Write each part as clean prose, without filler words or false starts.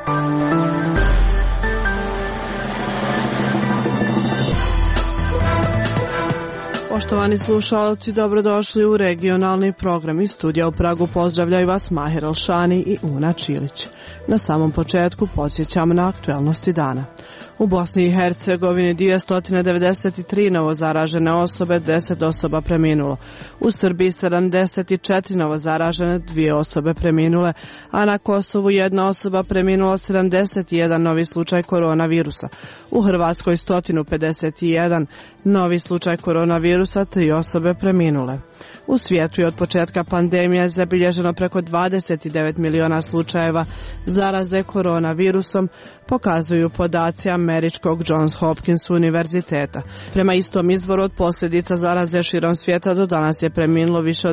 Poštovani slušalci, dobrodošli u regionalni program. Iz studija u Pragu pozdravljaju vas Mahir Alšani i Una Čilić. Na samom početku podsjećamo na aktuelnosti dana. U Bosni i Hercegovini 293 novozaražene osobe, 10 osoba preminulo. U Srbiji 74 novozaražene, 2 osobe preminule, a na Kosovu 1 osoba preminula, 71 novi slučaj koronavirusa. U Hrvatskoj 151 novi slučaj koronavirusa, 3 osobe preminule. U svijetu je od početka pandemije zabilježeno preko 29 miliona slučajeva zaraze koronavirusom, pokazuju podaci američkog Johns Hopkins univerziteta. Prema istom izvoru, od posljedica zaraze širom svijeta do danas je preminulo više od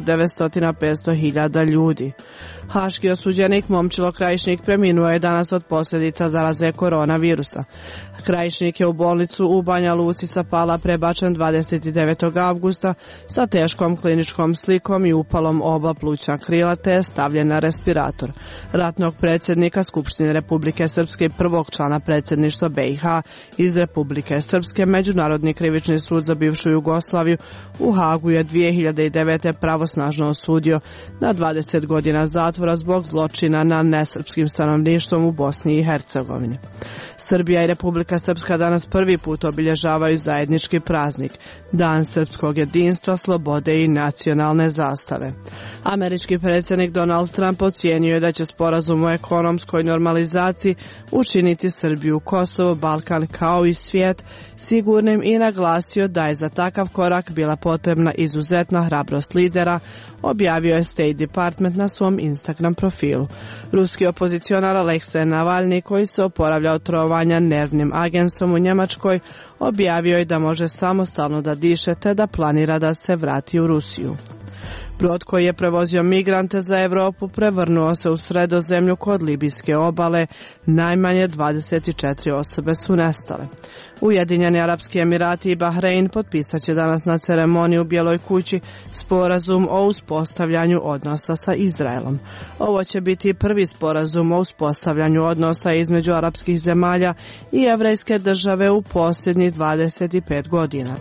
900-500 ljudi. Haški osuđenik Momčilo Krajišnik preminuo je danas od posljedica zaraze koronavirusa. Krajišnik je u bolnicu u Banja Luci sa Pala prebačen 29. avgusta sa teškom kliničkom slikom i upalom oba plućna krila, te je stavljen na respirator. Ratnog predsjednika Skupštine Republike Srpske i prvog člana predsjedništva BiH iz Republike Srpske, Međunarodni krivični sud za bivšu Jugoslaviju u Hagu je 2009. pravosnažno osudio na 20 godina zatvora zbog zločina nad nesrpskim stanovništvom u Bosni i Hercegovini. Srbija i Republika Srpska danas prvi put obilježavaju zajednički praznik, Dan srpskog jedinstva, slobode i nacionalne zastave. Američki predsjednik Donald Trump ocijenio je da će sporazum o ekonomskoj normalizaciji učiniti Srbiju, Kosovo, Balkan kao i svijet sigurnim i naglasio da je za takav korak bila potrebna izuzetna hrabrost lidera, objavio je State Department na svom Instagram profilu. Ruski opozicionar Aleksej Navalni, koji se oporavlja od trovanja nervnim agensom u Njemačkoj, objavio je da može samostalno da diše te da planira da se vrati u Rusiju. Brod koji je prevozio migrante za Europu prevrnuo se u Sredozemlju kod libijske obale. Najmanje 24 osobe su nestale. Ujedinjeni Arapski Emirati i Bahrein potpisat će danas na ceremoniji u Bijeloj kući sporazum o uspostavljanju odnosa sa Izraelom. Ovo će biti prvi sporazum o uspostavljanju odnosa između arapskih zemalja i jevrejske države u posljednjih 25 godina.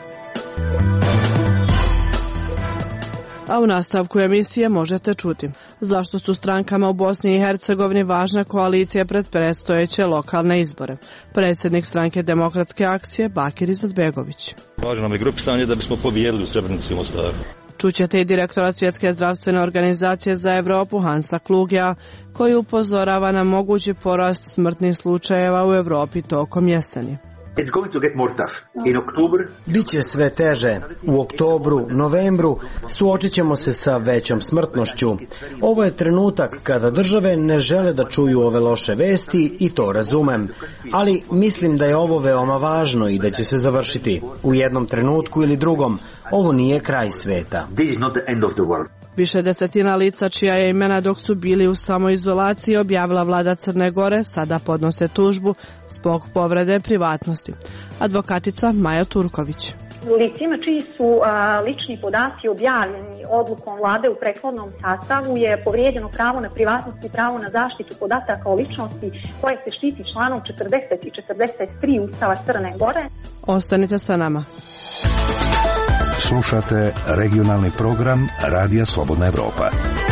A u nastavku emisije možete čuti zašto su strankama u Bosni i Hercegovini važne koalicije pred predstojeće lokalne izbore. Predsjednik stranke Demokratske akcije Bakir Izetbegović. Važno nam je grupisanje da bismo pobijedili u Srebrenici i Mostaru. Čućete i direktora Svjetske zdravstvene organizacije za Europu Hansa Klugea, koji upozorava na mogući porast smrtnih slučajeva u Europi tokom jeseni. Biće sve teže. U oktobru, novembru suočit ćemo se sa većom smrtnošću. Ovo je trenutak kada države ne žele da čuju ove loše vesti i to razumem. Ali mislim da je ovo veoma važno i da će se završiti. U jednom trenutku ili drugom, ovo nije kraj sveta. Više desetina lica čija je imena dok su bili u samoizolaciji objavila vlada Crne Gore sada podnose tužbu zbog povrede privatnosti. Advokatica Maja Turković. Licima čiji su lični podaci objavljeni odlukom vlade u prethodnom sastavu je povrijeđeno pravo na privatnost i pravo na zaštitu podataka o ličnosti koje se štiti članom 40 i 43 Ustava Crne Gore. Ostanite sa nama. Slušate regionalni program Radija Slobodna Evropa.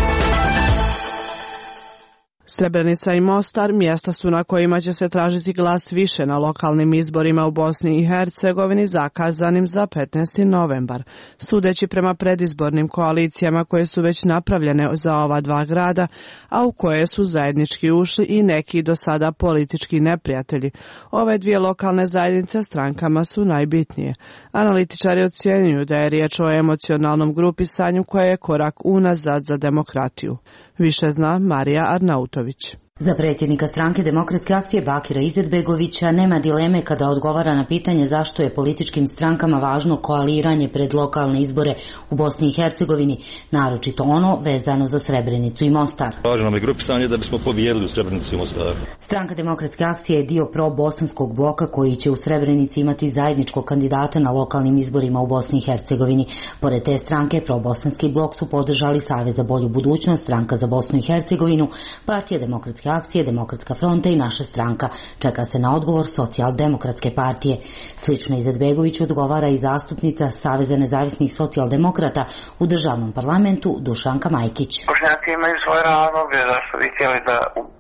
Srebrenica i Mostar mjesta su na kojima će se tražiti glas više na lokalnim izborima u Bosni i Hercegovini zakazanim za 15. novembar. Sudeći prema predizbornim koalicijama koje su već napravljene za ova dva grada, a u koje su zajednički ušli i neki do sada politički neprijatelji, ove dvije lokalne zajednice strankama su najbitnije. Analitičari ocjenjuju da je riječ o emocionalnom grupisanju koje je korak unazad za demokratiju. Više zna Marija Arnautović. Za predsjednika stranke Demokratske akcije Bakira Izetbegovića nema dileme kada odgovara na pitanje zašto je političkim strankama važno koaliranje pred lokalne izbore u Bosni i Hercegovini, naročito ono vezano za Srebrenicu i Mostar. Važno nam je grupisanje da bismo pobijedili u Srebrenici i Mostaru. Stranka Demokratske akcije je dio pro-bosanskog bloka koji će u Srebrenici imati zajedničkog kandidata na lokalnim izborima u Bosni i Hercegovini. Pored te stranke, pro-bosanski blok su podržali Savez za bolju budućnost, Stranka za Bosnu i Hercegovinu, Partija Demokratske demokratske akcije, Demokratska fronta i Naša stranka. Čeka se na odgovor Socijaldemokratske partije. Slično Izetbegoviću odgovara i zastupnica Saveza nezavisnih socijaldemokrata u državnom parlamentu Dušanka Majkić. Bošnjaci imaju svoje razloge zašto bi htjeli da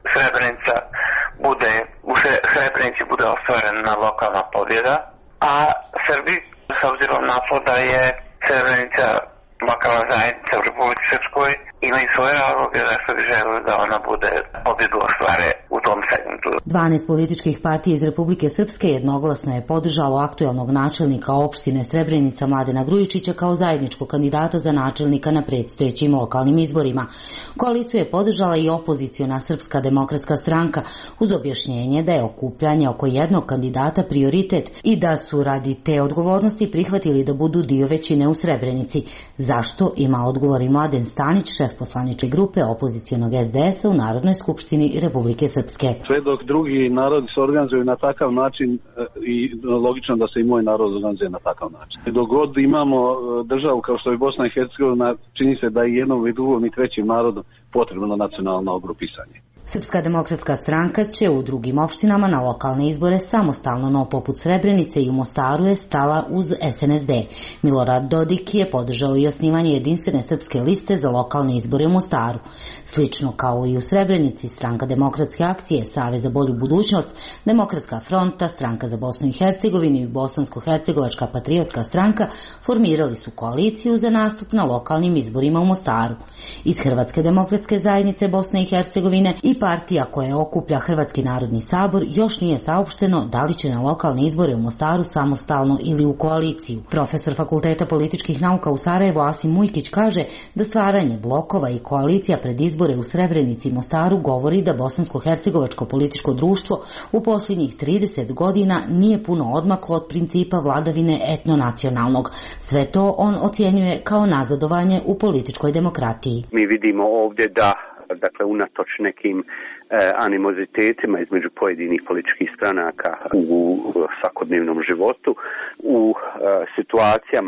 u Srebrenici bude ostvarena lokalna pobjeda, a Srbi, s obzirom na to da je Srebrenica lokalna zajednica u Republici Srpskoj, imaju svoje razloge zašto bi želeli da ona bude pobjedu ostvare u tom segmentu. 12 političkih partija iz Republike Srpske jednoglasno je podržalo aktuelnog načelnika opštine Srebrenica Mladena Grujičića kao zajedničkog kandidata za načelnika na predstojećim lokalnim izborima. Koaliciju je podržala i opoziciona Srpska demokratska stranka uz objašnjenje da je okupljanje oko jednog kandidata prioritet i da su radi te odgovornosti prihvatili da budu dio većine u Srebrenici. Zašto, ima odgovor i Mladen Stanić, šef poslaničke grupe opozicionog SDS-a u Narodnoj skupštini Republike Srpske. Sve dok drugi narodi se organizuju na takav način i logično da se i moj narod organizuje na takav način. Dok god imamo državu kao što je Bosna i Hercegovina, čini se da i jednom i drugom i trećim narodom potrebno nacionalno ogrupisanje. Srpska demokratska stranka će u drugim opštinama na lokalne izbore samostalno, no poput Srebrenice i u Mostaru je stala uz SNSD. Milorad Dodik je podržao i osnivanje jedinstvene srpske liste za lokalne izbore u Mostaru. Slično kao i u Srebrenici, Stranka demokratske akcije, Savez za bolju budućnost, Demokratska fronta, Stranka za Bosnu i Hercegovinu i Bosansko-hercegovačka patriotska stranka formirali su koaliciju za nastup na lokalnim izborima u Mostaru. Iz Hrvatske demokratske zajednice Bosne i Hercegovine i partija koja okuplja Hrvatski narodni sabor još nije saopšteno da li će na lokalne izbore u Mostaru samostalno ili u koaliciju. Profesor Fakulteta političkih nauka u Sarajevu Asim Mujkić kaže da stvaranje blokova i koalicija pred izbore u Srebrenici i Mostaru govori da bosansko-hercegovačko političko društvo u posljednjih 30 godina nije puno odmaklo od principa vladavine etnonacionalnog. Sve to on ocjenjuje kao nazadovanje u političkoj demokratiji. Mi vidimo ovdje da unatoč nekim animozitetima između pojedinih političkih stranaka u svakodnevnom životu, u situacijama,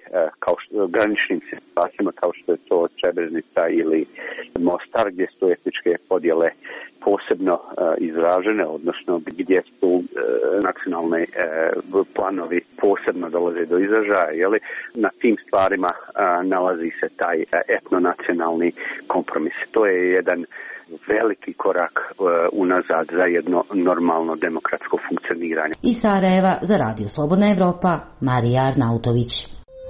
graničnim situacijama kao što je to Srebrenica ili Mostar, gdje su etničke podjele posebno izražene, odnosno gdje su nacionalne planovi posebno dolaze do izražaja, na tim stvarima nalazi se taj etnonacionalni kompromis. To je jedan veliki korak unazad za jedno normalno demokratsko funkcioniranje. Iz Sarajeva za Radio Slobodna Evropa, Marija Arnautović.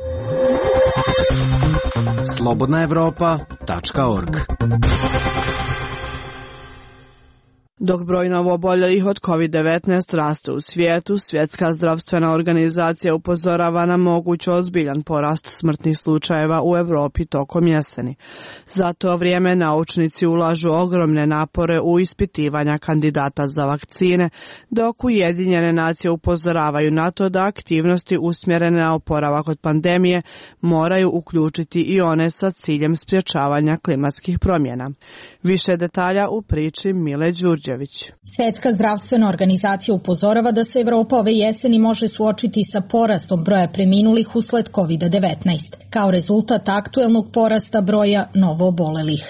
slobodnaevropa.org. Dok broj novooboljelih od COVID-19 raste u svijetu, Svjetska zdravstvena organizacija upozorava na moguć ozbiljan porast smrtnih slučajeva u Evropi tokom jeseni. Za to vrijeme naučnici ulažu ogromne napore u ispitivanja kandidata za vakcine, dok Ujedinjene nacije upozoravaju na to da aktivnosti usmjerene na oporavak od pandemije moraju uključiti i one sa ciljem sprječavanja klimatskih promjena. Više detalja u priči Mile Đurđević. Svjetska zdravstvena organizacija upozorava da se Evropa ove jeseni može suočiti sa porastom broja preminulih usled COVID-19, kao rezultat aktuelnog porasta broja novoobolelih.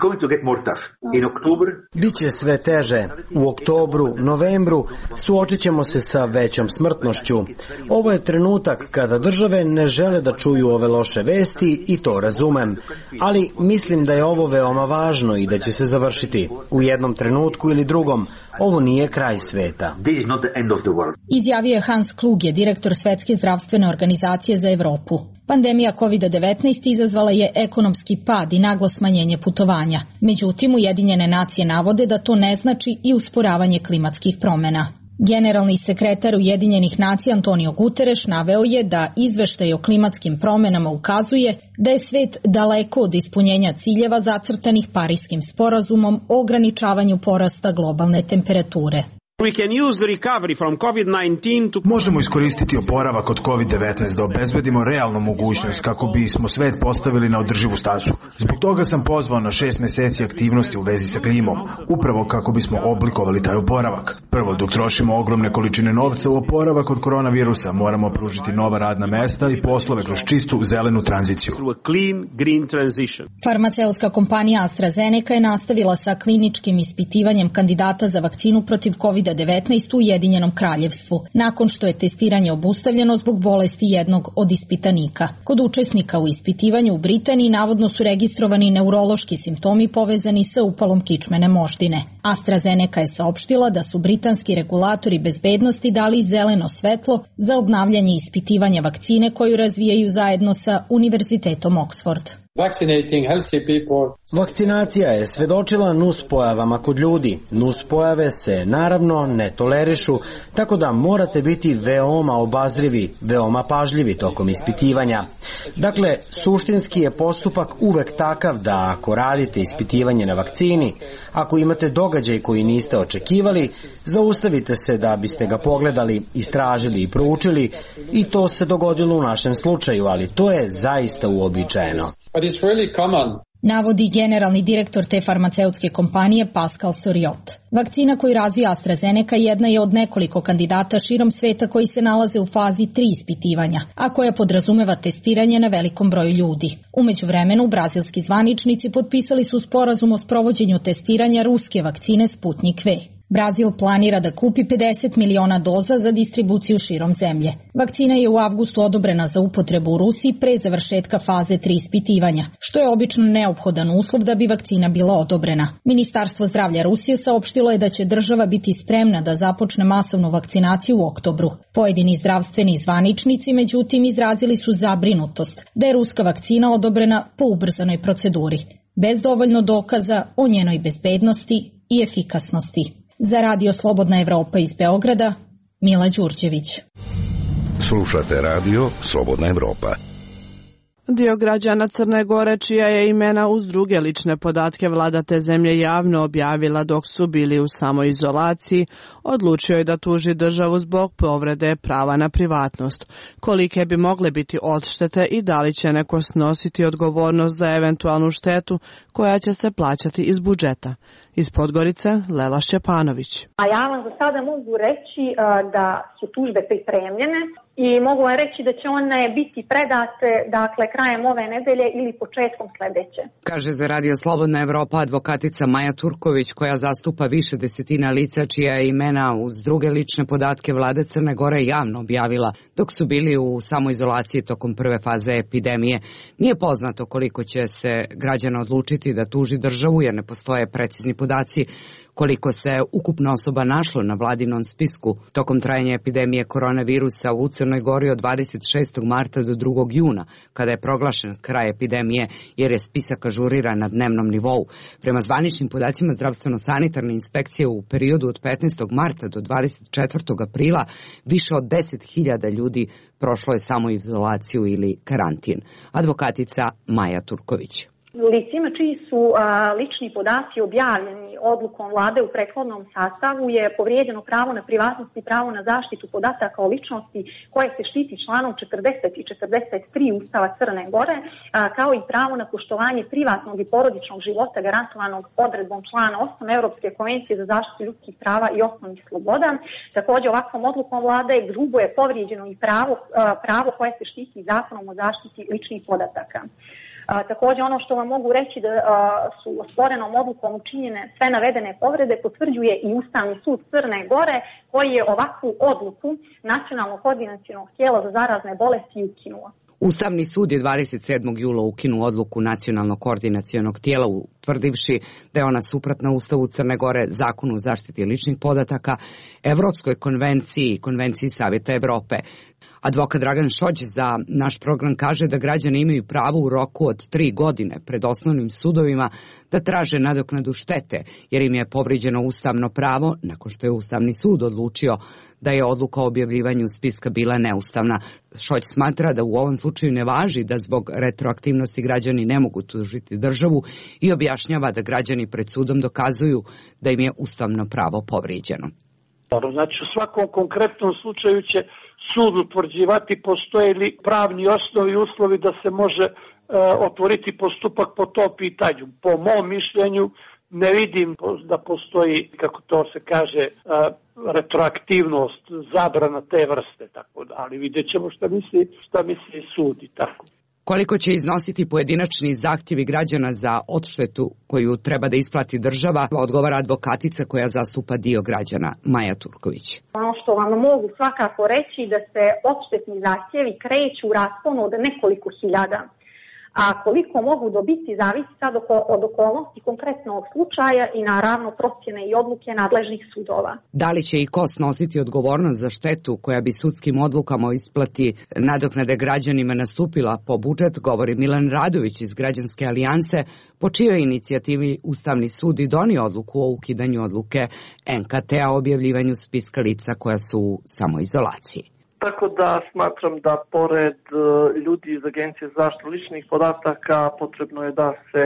Biće sve teže. U oktobru, novembru suočit ćemo se sa većom smrtnošću. Ovo je trenutak kada države ne žele da čuju ove loše vesti i to razumem. Ali mislim da je ovo veoma važno i da će se završiti. U jednom trenutku ili drugom. Ovo nije kraj sveta. Izjavio je Hans Kluge, direktor Svjetske zdravstvene organizacije za Evropu. Pandemija COVID-19 izazvala je ekonomski pad i naglo smanjenje putovanja. Međutim, Ujedinjene nacije navode da to ne znači i usporavanje klimatskih promjena. Generalni sekretar Ujedinjenih nacija Antonio Guterres naveo je da izveštaj o klimatskim promjenama ukazuje da je svet daleko od ispunjenja ciljeva zacrtanih Parijskim sporazumom o ograničavanju porasta globalne temperature. Možemo iskoristiti oporavak od COVID-19 da obezbedimo realnu mogućnost kako bismo svet postavili na održivu stazu. Zbog toga sam pozvao na 6 meseci aktivnosti u vezi sa klimom, upravo kako bismo oblikovali taj oporavak. Prvo, dok trošimo ogromne količine novca u oporavak od koronavirusa, moramo pružiti nova radna mesta i poslove kroz čistu zelenu tranziciju. Farmaceutska kompanija AstraZeneca je nastavila sa kliničkim ispitivanjem kandidata za vakcinu protiv COVID-19 u Ujedinjenom Kraljevstvu, nakon što je testiranje obustavljeno zbog bolesti jednog od ispitanika. Kod učesnika u ispitivanju u Britaniji navodno su registrovani neurološki simptomi povezani sa upalom kičmene moždine. AstraZeneca je saopštila da su britanski regulatori bezbednosti dali zeleno svetlo za obnavljanje ispitivanja vakcine koju razvijaju zajedno sa Univerzitetom Oxford. Vakcinacija je svedočila nuspojavama kod ljudi. Nuspojave se naravno ne tolerišu, tako da morate biti veoma obazrivi, veoma pažljivi tokom ispitivanja. Dakle, suštinski je postupak uvek takav da ako radite ispitivanje na vakcini, ako imate događaj koji niste očekivali, zaustavite se da biste ga pogledali, istražili i proučili, i to se dogodilo u našem slučaju, ali to je zaista uobičajeno. Navodi generalni direktor te farmaceutske kompanije Pascal Soriot. Vakcina koju razvija AstraZeneca jedna je od nekoliko kandidata širom sveta koji se nalaze u fazi 3 ispitivanja, a koja podrazumeva testiranje na velikom broju ljudi. U međuvremenu, brazilski zvaničnici potpisali su sporazum o sprovođenju testiranja ruske vakcine Sputnik V. Brazil planira da kupi 50 miliona doza za distribuciju širom zemlje. Vakcina je u avgustu odobrena za upotrebu u Rusiji pre završetka faze 3 ispitivanja, što je obično neophodan uslov da bi vakcina bila odobrena. Ministarstvo zdravlja Rusije saopštilo je da će država biti spremna da započne masovnu vakcinaciju u oktobru. Pojedini zdravstveni zvaničnici, međutim, izrazili su zabrinutost da je ruska vakcina odobrena po ubrzanoj proceduri, bez dovoljno dokaza o njenoj bezbednosti i efikasnosti. Za Radio Slobodna Evropa iz Beograda, Mila Đurđević. Slušate Radio Slobodna Evropa. Dio građana Crne Gore, čija je imena uz druge lične podatke vlada te zemlje javno objavila dok su bili u samoizolaciji, odlučio je da tuži državu zbog povrede prava na privatnost. Kolike bi mogle biti odštete i da li će neko snositi odgovornost za eventualnu štetu koja će se plaćati iz budžeta. Iz Podgorice, Lela Šćepanović. A ja vam za sada mogu reći da su tužbe pripremljene i mogu vam reći da će one biti predate krajem ove nedelje ili početkom sledeće. Kaže za Radio Slobodna Evropa advokatica Maja Turković, koja zastupa više desetina lica čija je imena uz druge lične podatke vlada Crne Gore javno objavila dok su bili u samoizolaciji tokom prve faze epidemije. Nije poznato koliko će se građana odlučiti da tuži državu jer ne postoje precizni podaci koliko se ukupno osoba našlo na vladinom spisku tokom trajanja epidemije koronavirusa u Crnoj Gori od 26. marta do 2. juna, kada je proglašen kraj epidemije jer je spisak ažuriran na dnevnom nivou. Prema zvaničnim podacima zdravstveno-sanitarne inspekcije u periodu od 15. marta do 24. aprila više od 10.000 ljudi prošlo je samoizolaciju ili karantin. Advokatica Maja Turković. Licima čiji su lični podaci objavljeni odlukom vlade u prethodnom sastavu je povrijeđeno pravo na privatnost i pravo na zaštitu podataka o ličnosti koje se štiti članom 40 i 43 Ustava Crne Gore, kao i pravo na poštovanje privatnog i porodičnog života garantovanog odredbom člana 8 Europske konvencije za zaštitu ljudskih prava i osnovnih sloboda. Također, ovakvom odlukom vlade grubo je povrijeđeno i pravo koje se štiti zakonom o zaštiti ličnih podataka. Također, ono što vam mogu reći da su osporenom odlukom učinjene sve navedene povrede potvrđuje i Ustavni sud Crne Gore, koji je ovakvu odluku Nacionalnog koordinacionog tijela za zarazne bolesti ukinuo. Ustavni sud je 27. jula ukinuo odluku Nacionalnog koordinacionog tijela, utvrdivši da je ona suprotna Ustavu Crne Gore, Zakonu o zaštiti ličnih podataka, Evropskoj konvenciji i Konvenciji Savjeta Evrope. Advokat Dragan Šođ za naš program kaže da građani imaju pravo u roku od 3 godine pred osnovnim sudovima da traže nadoknadu štete, jer im je povrijeđeno ustavno pravo nakon što je Ustavni sud odlučio da je odluka o objavljivanju spiska bila neustavna. Šođ smatra da u ovom slučaju ne važi da zbog retroaktivnosti građani ne mogu tužiti državu i objašnjava da građani pred sudom dokazuju da im je ustavno pravo povrijeđeno. Znači u svakom konkretnom slučaju će sud utvrđivati postoje li pravni osnovi i uslovi da se može otvoriti postupak po tom pitanju. Po mom mišljenju ne vidim da postoji, kako to se kaže, retroaktivnost, zabrana te vrste, tako da, ali vidjet ćemo šta misli sud i tako. Koliko će iznositi pojedinačni zahtjevi građana za odštetu koju treba da isplati država, odgovara advokatica koja zastupa dio građana, Maja Turković. Ono što vam mogu svakako reći da se odštetni zahtjevi kreću u rasponu od nekoliko hiljada. A koliko mogu dobiti zavisi sad od okolnosti konkretnog slučaja i naravno procjene i odluke nadležnih sudova. Da li će i ko snositi odgovornost za štetu koja bi sudskim odlukama o isplati nadoknade građanima nastupila po budžet, govori Milan Radović iz Građanske alijanse, po čijoj inicijativi Ustavni sud i donio odluku o ukidanju odluke NKT-a o objavljivanju spiska lica koja su u samoizolaciji. Tako da smatram da pored ljudi iz Agencije za zaštitu ličnih podataka potrebno je da se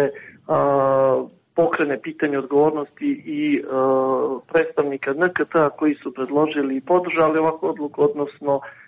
pokrene pitanje odgovornosti i predstavnika NKT-a koji su predložili i podržali ovakvu odluku, odnosno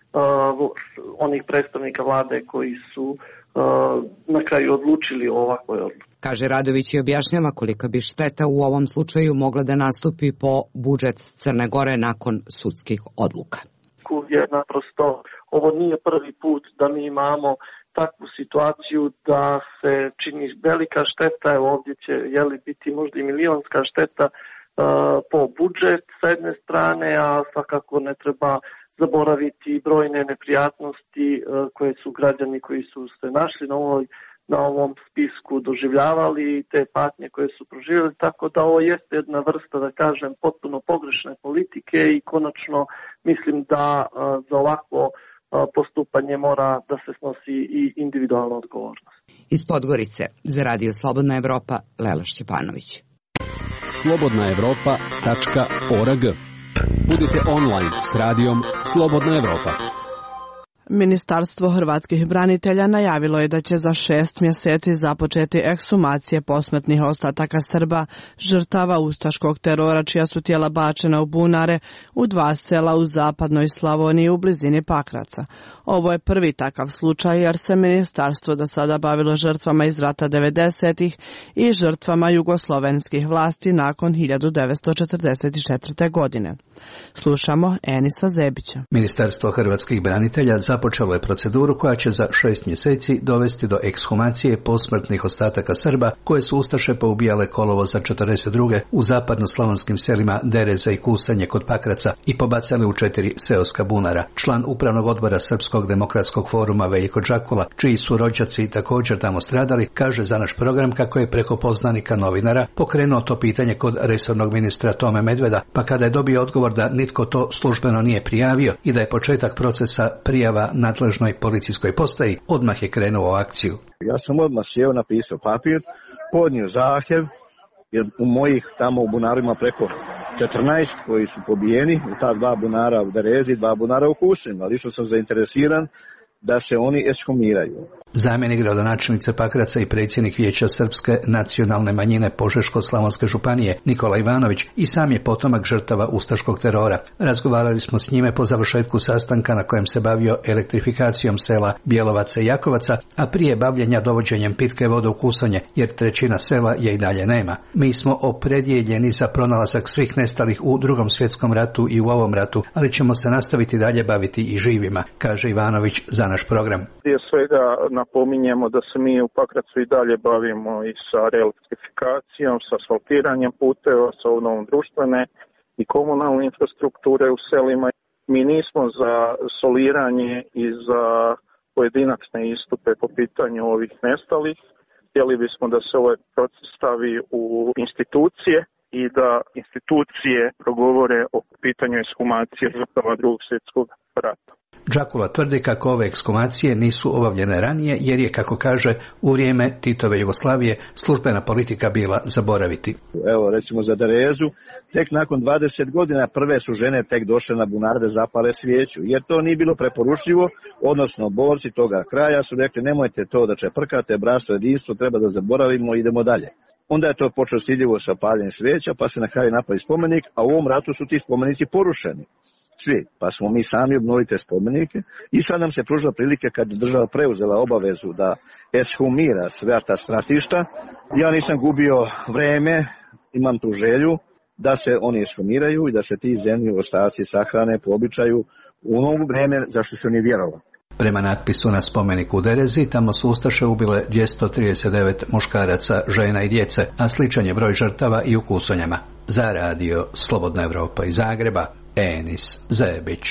onih predstavnika vlade koji su na kraju odlučili o ovakvoj odluci. Kaže Radović i objašnjava kolika bi šteta u ovom slučaju mogla da nastupi po budžet Crne Gore nakon sudskih odluka. Jer naprosto ovo nije prvi put da mi imamo takvu situaciju da se čini velika šteta, evo ovdje će biti možda i milionska šteta po budžet sa jedne strane, a svakako ne treba zaboraviti brojne neprijatnosti koje su građani koji su se našli na ovom spisku doživljavali, te patnje koje su proživjeli, tako da ovo jeste jedna vrsta, da kažem, potpuno pogrešne politike i konačno mislim da za ovakvo postupanje mora da se snosi i individualna odgovornost. Iz Podgorice za Radio Slobodna Evropa, Lela Šćepanović. slobodnaevropa.org. Budite online s radijom Slobodna Evropa. Ministarstvo hrvatskih branitelja najavilo je da će za 6 mjeseci započeti ekshumacije posmrtnih ostataka Srba, žrtava ustaškog terora čija su tijela bačena u bunare u 2 sela u zapadnoj Slavoniji u blizini Pakraca. Ovo je prvi takav slučaj jer se ministarstvo do sada bavilo žrtvama iz rata 90-ih i žrtvama jugoslovenskih vlasti nakon 1944. godine. Slušamo Enisa Zebića. Ministarstvo hrvatskih branitelja započelo je proceduru koja će za 6 mjeseci dovesti do ekshumacije posmrtnih ostataka Srba koje su ustaše poubijale kolovoza 42. u zapadno-slavonskim selima Dereza i Kusanje kod Pakraca i pobacali u 4 seoska bunara. Član upravnog odbora Srpskog demokratskog foruma Veljko Džakula, čiji su rođaci također tamo stradali, kaže za naš program kako je preko poznanika novinara pokrenuo to pitanje kod resornog ministra Tome Medveda, pa kada je dobio odgovor da nitko to službeno nije prijavio i da je početak procesa prijava nadležnoj policijskoj postaji, odmah je krenuo u akciju. Ja sam odmah sjeo, napisao papir, podnio zahtjev, jer u mojih tamo u bunarima preko 14 koji su pobijeni, u ta 2 bunara u Derezi, 2 bunara u Kusanju, ali što sam zainteresiran da se oni ekshumiraju. Zamjenik gradonačelnice Pakraca i predsjednik Vijeća Srpske nacionalne manjine Požeško-slavonske županije Nikola Ivanović i sam je potomak žrtava ustaškog terora. Razgovarali smo s njime po završetku sastanka na kojem se bavio elektrifikacijom sela Bjelovaca i Jakovaca, a prije bavljenja dovođenjem pitke vode u Kusanje, jer 1/3 sela je i dalje nema. Mi smo opredjeljeni za pronalazak svih nestalih u Drugom svjetskom ratu i u ovom ratu, ali ćemo se nastaviti dalje baviti i živima, kaže Ivanović za naš program. Prije svega napominjemo da se mi u Pakracu i dalje bavimo i sa elektrifikacijom, sa asfaltiranjem puteva, sa obnovom društvene i komunalne infrastrukture u selima. Mi nismo za soliranje i za pojedinačne istupe po pitanju ovih nestalih. Htjeli bismo da se ovaj proces stavi u institucije i da institucije progovore o pitanju ekshumacije žrtava Drugog svjetskog rata. Džakula tvrdi kako ove ekshumacije nisu obavljene ranije jer je, kako kaže, u vrijeme Titove Jugoslavije službena politika bila zaboraviti. Evo recimo za Derezu, tek nakon 20 godina prve su žene tek došle na bunar da zapale svijeću, jer to nije bilo preporučljivo, odnosno borci toga kraja su rekli nemojte to da čeprkate, bratstvo, jedinstvo, treba da zaboravimo, idemo dalje. onda je to počelo stidljivo sa paljenjem svijeća, pa se na kraju napravi spomenik, a u ovom ratu su ti spomenici porušeni. Svi, pa smo mi sami obnovili te spomenike i sad nam se pružila prilike kad je država preuzela obavezu da eshumira sve ta stratišta. Ja nisam gubio vreme, imam tu želju da se oni eshumiraju i da se ti zemlji ostaci sahrane po običaju u novo vreme za što su oni vjerovali. Prema natpisu na spomeniku u Derezi, tamo su ustaše ubile 239 muškaraca, žena i djece, a sličan je broj žrtava i u Kusonjama. Za radio Slobodna Evropa iz Zagreba, Enis Zebić.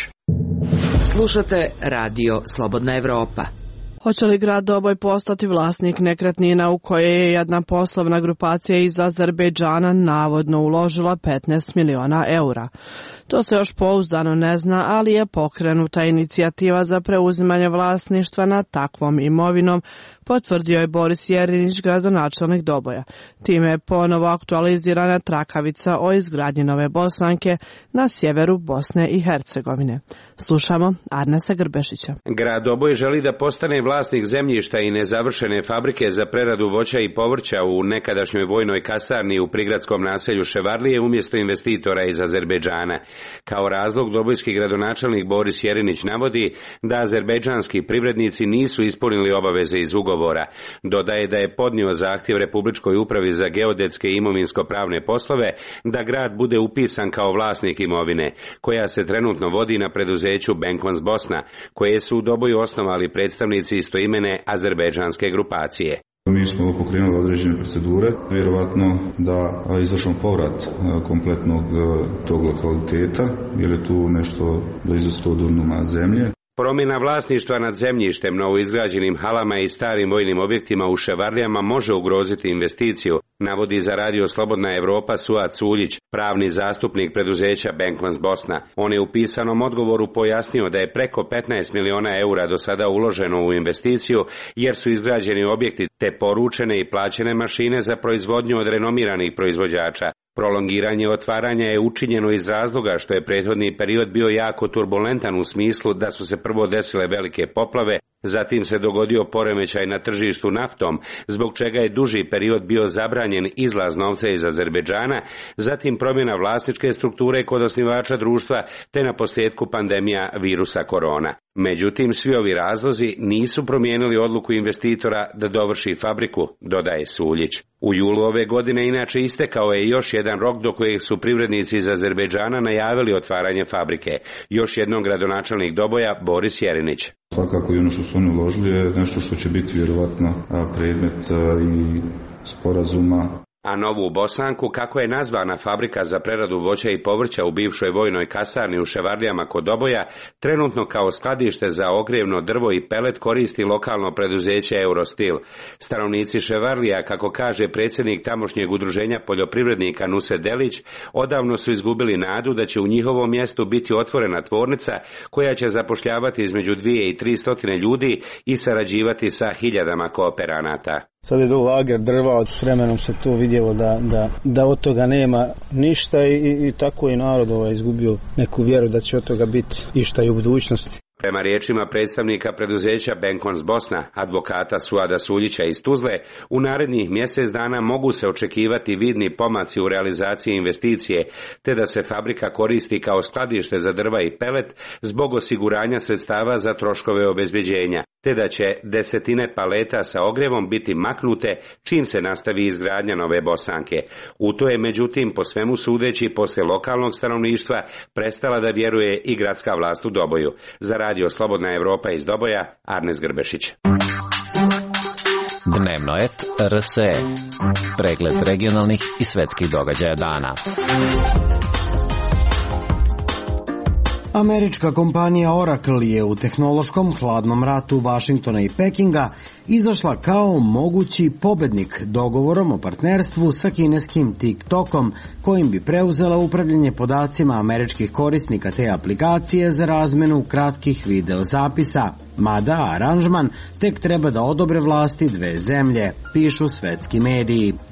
Slušate radio Slobodna Evropa. Hoće li grad Doboj postati vlasnik nekretnina u koje je jedna poslovna grupacija iz Azerbejdžana navodno uložila 15 miliona eura? To se još pouzdano ne zna, ali je pokrenuta inicijativa za preuzimanje vlasništva nad takvom imovinom, potvrdio je Boris Jerinić, gradonačelnik Doboja. Time je ponovo aktualizirana trakavica o izgradnji Nove Bosanke na sjeveru Bosne i Hercegovine. Slušamo Arnesa Grbešića. Grad Doboj želi da postane vlasnik zemljišta i nezavršene fabrike za preradu voća i povrća u nekadašnjoj vojnoj kasarni u prigradskom naselju Ševarlije umjesto investitora iz Azerbejdžana. Kao razlog dobojski gradonačelnik Boris Jerinić navodi da azerbejdžanski privrednici nisu ispunili obaveze iz ugovora. Dodaje da je podnio zahtjev Republičkoj upravi za geodetske i imovinsko-pravne poslove da grad bude upisan kao vlasnik imovine, koja se trenutno vodi na preduzeću Benkons Bosna, koje su u Doboju osnovali predstavnici istoimene azerbejdžanske grupacije. Mi smo pokrenuli određene procedure, vjerovatno da izvršimo povrat kompletnog tog lokaliteta, jer je tu nešto blizu 100 dunuma zemlje. Promjena vlasništva nad zemljištem, novoizgrađenim halama i starim vojnim objektima u Ševarlijama može ugroziti investiciju, navodi za radio Slobodna Evropa Suad Suljić, pravni zastupnik preduzeća Benkons Bosna. On je u pisanom odgovoru pojasnio da je preko 15 miliona eura do sada uloženo u investiciju, jer su izgrađeni objekti te poručene i plaćene mašine za proizvodnju od renomiranih proizvođača. Prolongiranje otvaranja je učinjeno iz razloga što je prethodni period bio jako turbulentan u smislu da su se prvo desile velike poplave, zatim se dogodio poremećaj na tržištu naftom, zbog čega je duži period bio zabranjen izlaz novca iz Azerbejdžana, zatim promjena vlasničke strukture kod osnivača društva, te na posljedku pandemija virusa korona. Međutim, svi ovi razlozi nisu promijenili odluku investitora da dovrši fabriku, dodaje Suljić. U julu ove godine inače istekao je još jedan rok do kojeg su privrednici iz Azerbejdžana najavili otvaranje fabrike. Još jednom gradonačelnik Doboja Boris Jerinić. Svakako i ono što su oni uložili je nešto što će biti vjerovatno predmet i sporazuma. A Novu Bosanku, kako je nazvana fabrika za preradu voća i povrća u bivšoj vojnoj kasarni u Ševarlijama kod Doboja, trenutno kao skladište za ogrjevno drvo i pelet koristi lokalno preduzeće Eurostil. Stanovnici Ševarlija, kako kaže predsjednik tamošnjeg udruženja poljoprivrednika Nuse Delić, odavno su izgubili nadu da će u njihovom mjestu biti otvorena tvornica koja će zapošljavati između 2 i 300 ljudi i sarađivati sa hiljadama kooperanata. Sad je do lager drva, s vremenom se to vidjelo da od toga nema ništa i tako je narod izgubio neku vjeru da će od toga biti išta i u budućnosti. Prema riječima predstavnika preduzeća Benkons Bosna, advokata Suada Suljića iz Tuzle, u narednih mjesec dana mogu se očekivati vidni pomaci u realizaciji investicije, te da se fabrika koristi kao skladište za drva i pelet zbog osiguranja sredstava za troškove obezbeđenja, te da će desetine paleta sa ogrjevom biti maknute čim se nastavi izgradnja Nove Bosanke. U to je međutim po svemu sudeći poslije lokalnog stanovništva prestala da vjeruje i gradska vlast u Doboju. Za radio Slobodna Evropa iz Doboja, Arnes Grbešić. Dnevno et RSE. Pregled regionalnih i svetskih događaja dana. Američka kompanija Oracle je u tehnološkom hladnom ratu Vašingtona i Pekinga izašla kao mogući pobednik dogovorom o partnerstvu sa kineskim TikTokom, kojim bi preuzela upravljanje podacima američkih korisnika te aplikacije za razmenu kratkih video zapisa. Mada aranžman tek treba da odobre vlasti dve zemlje, pišu svetski mediji.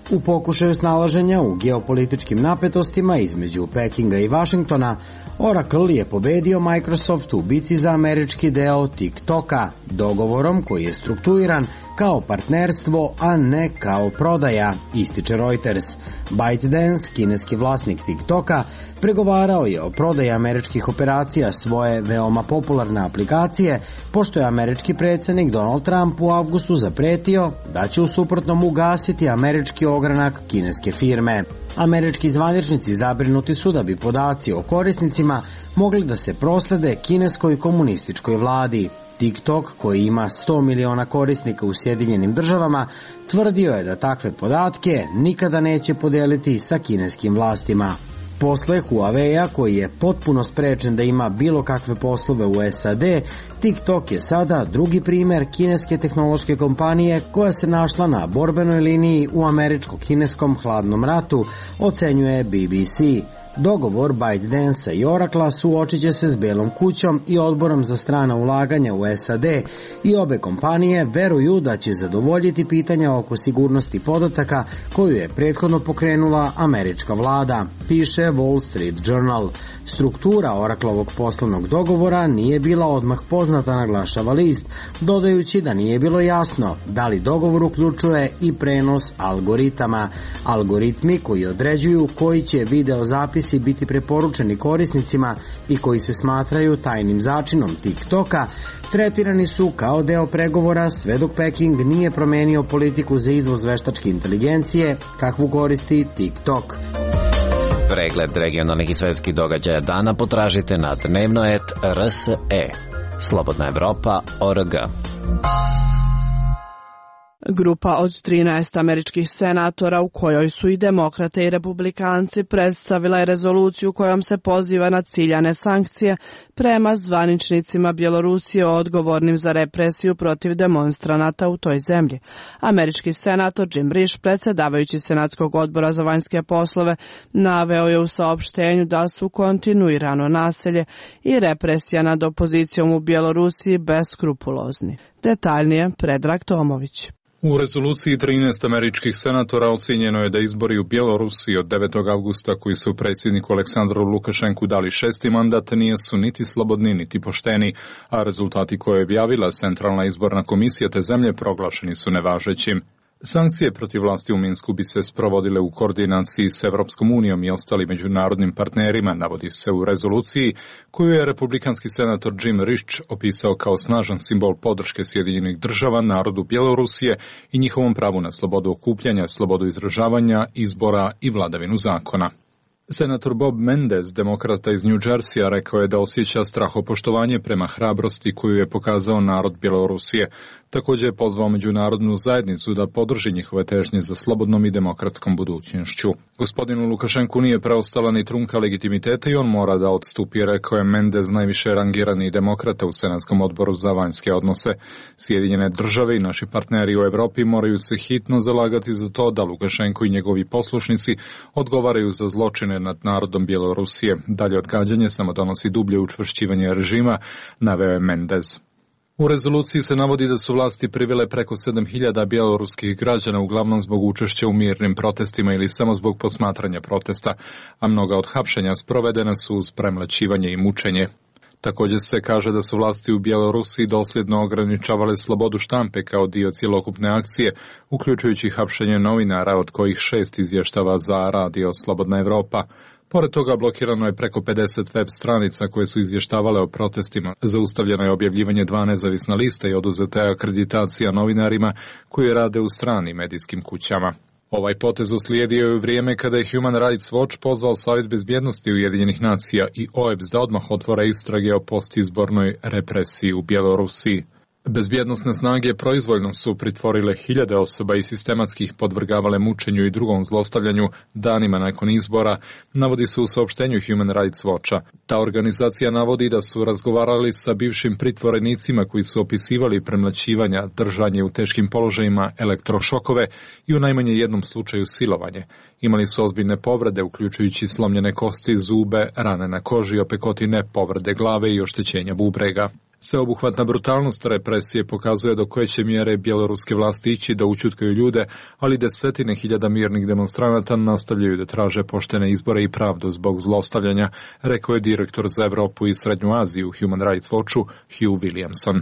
U pokušaju snalaženja u geopolitičkim napetostima između Pekinga i Vašingtona, Oracle je pobedio Microsoft u bici za američki deo TikToka, dogovorom koji je strukturiran kao partnerstvo, a ne kao prodaja, ističe Reuters. ByteDance, kineski vlasnik TikToka, pregovarao je o prodaji američkih operacija svoje veoma popularne aplikacije, pošto je američki predsjednik Donald Trump u avgustu zapretio da će u suprotnom ugasiti američki ogranak kineske firme. Američki zvaničnici zabrinuti su da bi podaci o korisnicima mogli da se proslede kineskoj komunističkoj vladi. TikTok, koji ima 100 miliona korisnika u Sjedinjenim državama, tvrdio je da takve podatke nikada neće podeliti sa kineskim vlastima. Posle Huawei-a, koji je potpuno sprečen da ima bilo kakve poslove u SAD, TikTok je sada drugi primer kineske tehnološke kompanije koja se našla na borbenoj liniji u američko-kineskom hladnom ratu, ocenjuje BBC. Dogovor ByteDance i Oracle suočit će se s Belom kućom i odborom za strana ulaganja u SAD i obe kompanije veruju da će zadovoljiti pitanja oko sigurnosti podataka koju je prethodno pokrenula američka vlada, piše Wall Street Journal. Struktura Oracleovog poslovnog dogovora nije bila odmah poznata, naglašava list, dodajući da nije bilo jasno da li dogovor uključuje i prenos algoritama. Algoritmi koji određuju koji će video zapisi biti preporučeni korisnicima i koji se smatraju tajnim začinom TikToka, tretirani su kao deo pregovora sve dok Peking nije promenio politiku za izvoz veštačke inteligencije kakvu koristi TikTok. Pregled regionalnih i svetskih događaja dana potražite na dnevnoet.rse. Slobodna Evropa.org. Grupa od 13 američkih senatora, u kojoj su i demokrate i republikanci, predstavila je rezoluciju kojom se poziva na ciljane sankcije prema zvaničnicima Bjelorusije odgovornim za represiju protiv demonstranata u toj zemlji. Američki senator Jim Risch, predsjedavajući Senatskog odbora za vanjske poslove, naveo je u saopštenju da su kontinuirano nasilje i represija nad opozicijom u Bjelorusiji beskrupulozni. Detaljnije Predrag Tomović. U rezoluciji 13 američkih senatora ocjenjeno je da izbori u Bjelorusiji od 9. avgusta koji su predsjedniku Aleksandru Lukašenku dali 6. mandat nisu niti slobodni niti pošteni, a rezultati koje je objavila Centralna izborna komisija te zemlje proglašeni su nevažećim. Sankcije protiv vlasti u Minsku bi se sprovodile u koordinaciji s Evropskom unijom i ostalim međunarodnim partnerima, navodi se u rezoluciji, koju je republikanski senator Jim Risch opisao kao snažan simbol podrške Sjedinjenih država narodu Bjelorusije i njihovom pravu na slobodu okupljanja, slobodu izražavanja, izbora i vladavinu zakona. Senator Bob Mendez, demokrata iz New Jersey, rekao je da osjeća strahopoštovanje prema hrabrosti koju je pokazao narod Bjelorusije. Također je pozvao međunarodnu zajednicu da podrži njihove težnje za slobodnom i demokratskom budućnošću. Gospodinu Lukašenku nije preostala ni trunka legitimiteta i on mora da odstupi, rekao je Mendez, najviše rangirani demokrata u Senatskom odboru za vanjske odnose. Sjedinjene države i naši partneri u Evropi moraju se hitno zalagati za to da Lukašenko i njegovi poslušnici odgovaraju za zločine nad narodom Bjelorusije. Dalje odgađanje samo donosi dublje učvršćivanje režima, naveo je Mendez. U rezoluciji se navodi da su vlasti privele preko 7.000 bjeloruskih građana, uglavnom zbog učešća u mirnim protestima ili samo zbog posmatranja protesta, a mnoga od hapšenja sprovedena su uz premlaćivanje i mučenje. Također se kaže da su vlasti u Bjelorusiji dosljedno ograničavale slobodu štampe kao dio cjelokupne akcije, uključujući hapšenje novinara, od kojih 6 izvještava za radio Slobodna Evropa. Pored toga blokirano je preko 50 web stranica koje su izvještavale o protestima. Zaustavljeno je objavljivanje 2 nezavisna lista i oduzeta je akreditacija novinarima koji rade u stranim medijskim kućama. Ovaj potez uslijedio je u vrijeme kada je Human Rights Watch pozvao Savjet bezbjednosti Ujedinjenih nacija i OEBS da odmah otvore istrage o postizbornoj represiji u Bjelorusiji. Bezbjednosne snage proizvoljno su pritvorile hiljade osoba i sistematski ih podvrgavale mučenju i drugom zlostavljanju danima nakon izbora, navodi se u saopštenju Human Rights Watcha. Ta organizacija navodi da su razgovarali sa bivšim pritvorenicima koji su opisivali premlaćivanja, držanje u teškim položajima, elektrošokove i u najmanje jednom slučaju silovanje. Imali su ozbiljne povrede, uključujući slomljene kosti, zube, rane na koži, opekotine, povrede glave i oštećenja bubrega. Sveobuhvatna brutalnost represije pokazuje do koje će mjere bjeloruske vlasti ići da ućutkaju ljude, ali desetine hiljada mirnih demonstranata nastavljaju da traže poštene izbore i pravdu zbog zlostavljanja, rekao je direktor za Evropu i Srednju Aziju Human Rights Watchu Hugh Williamson.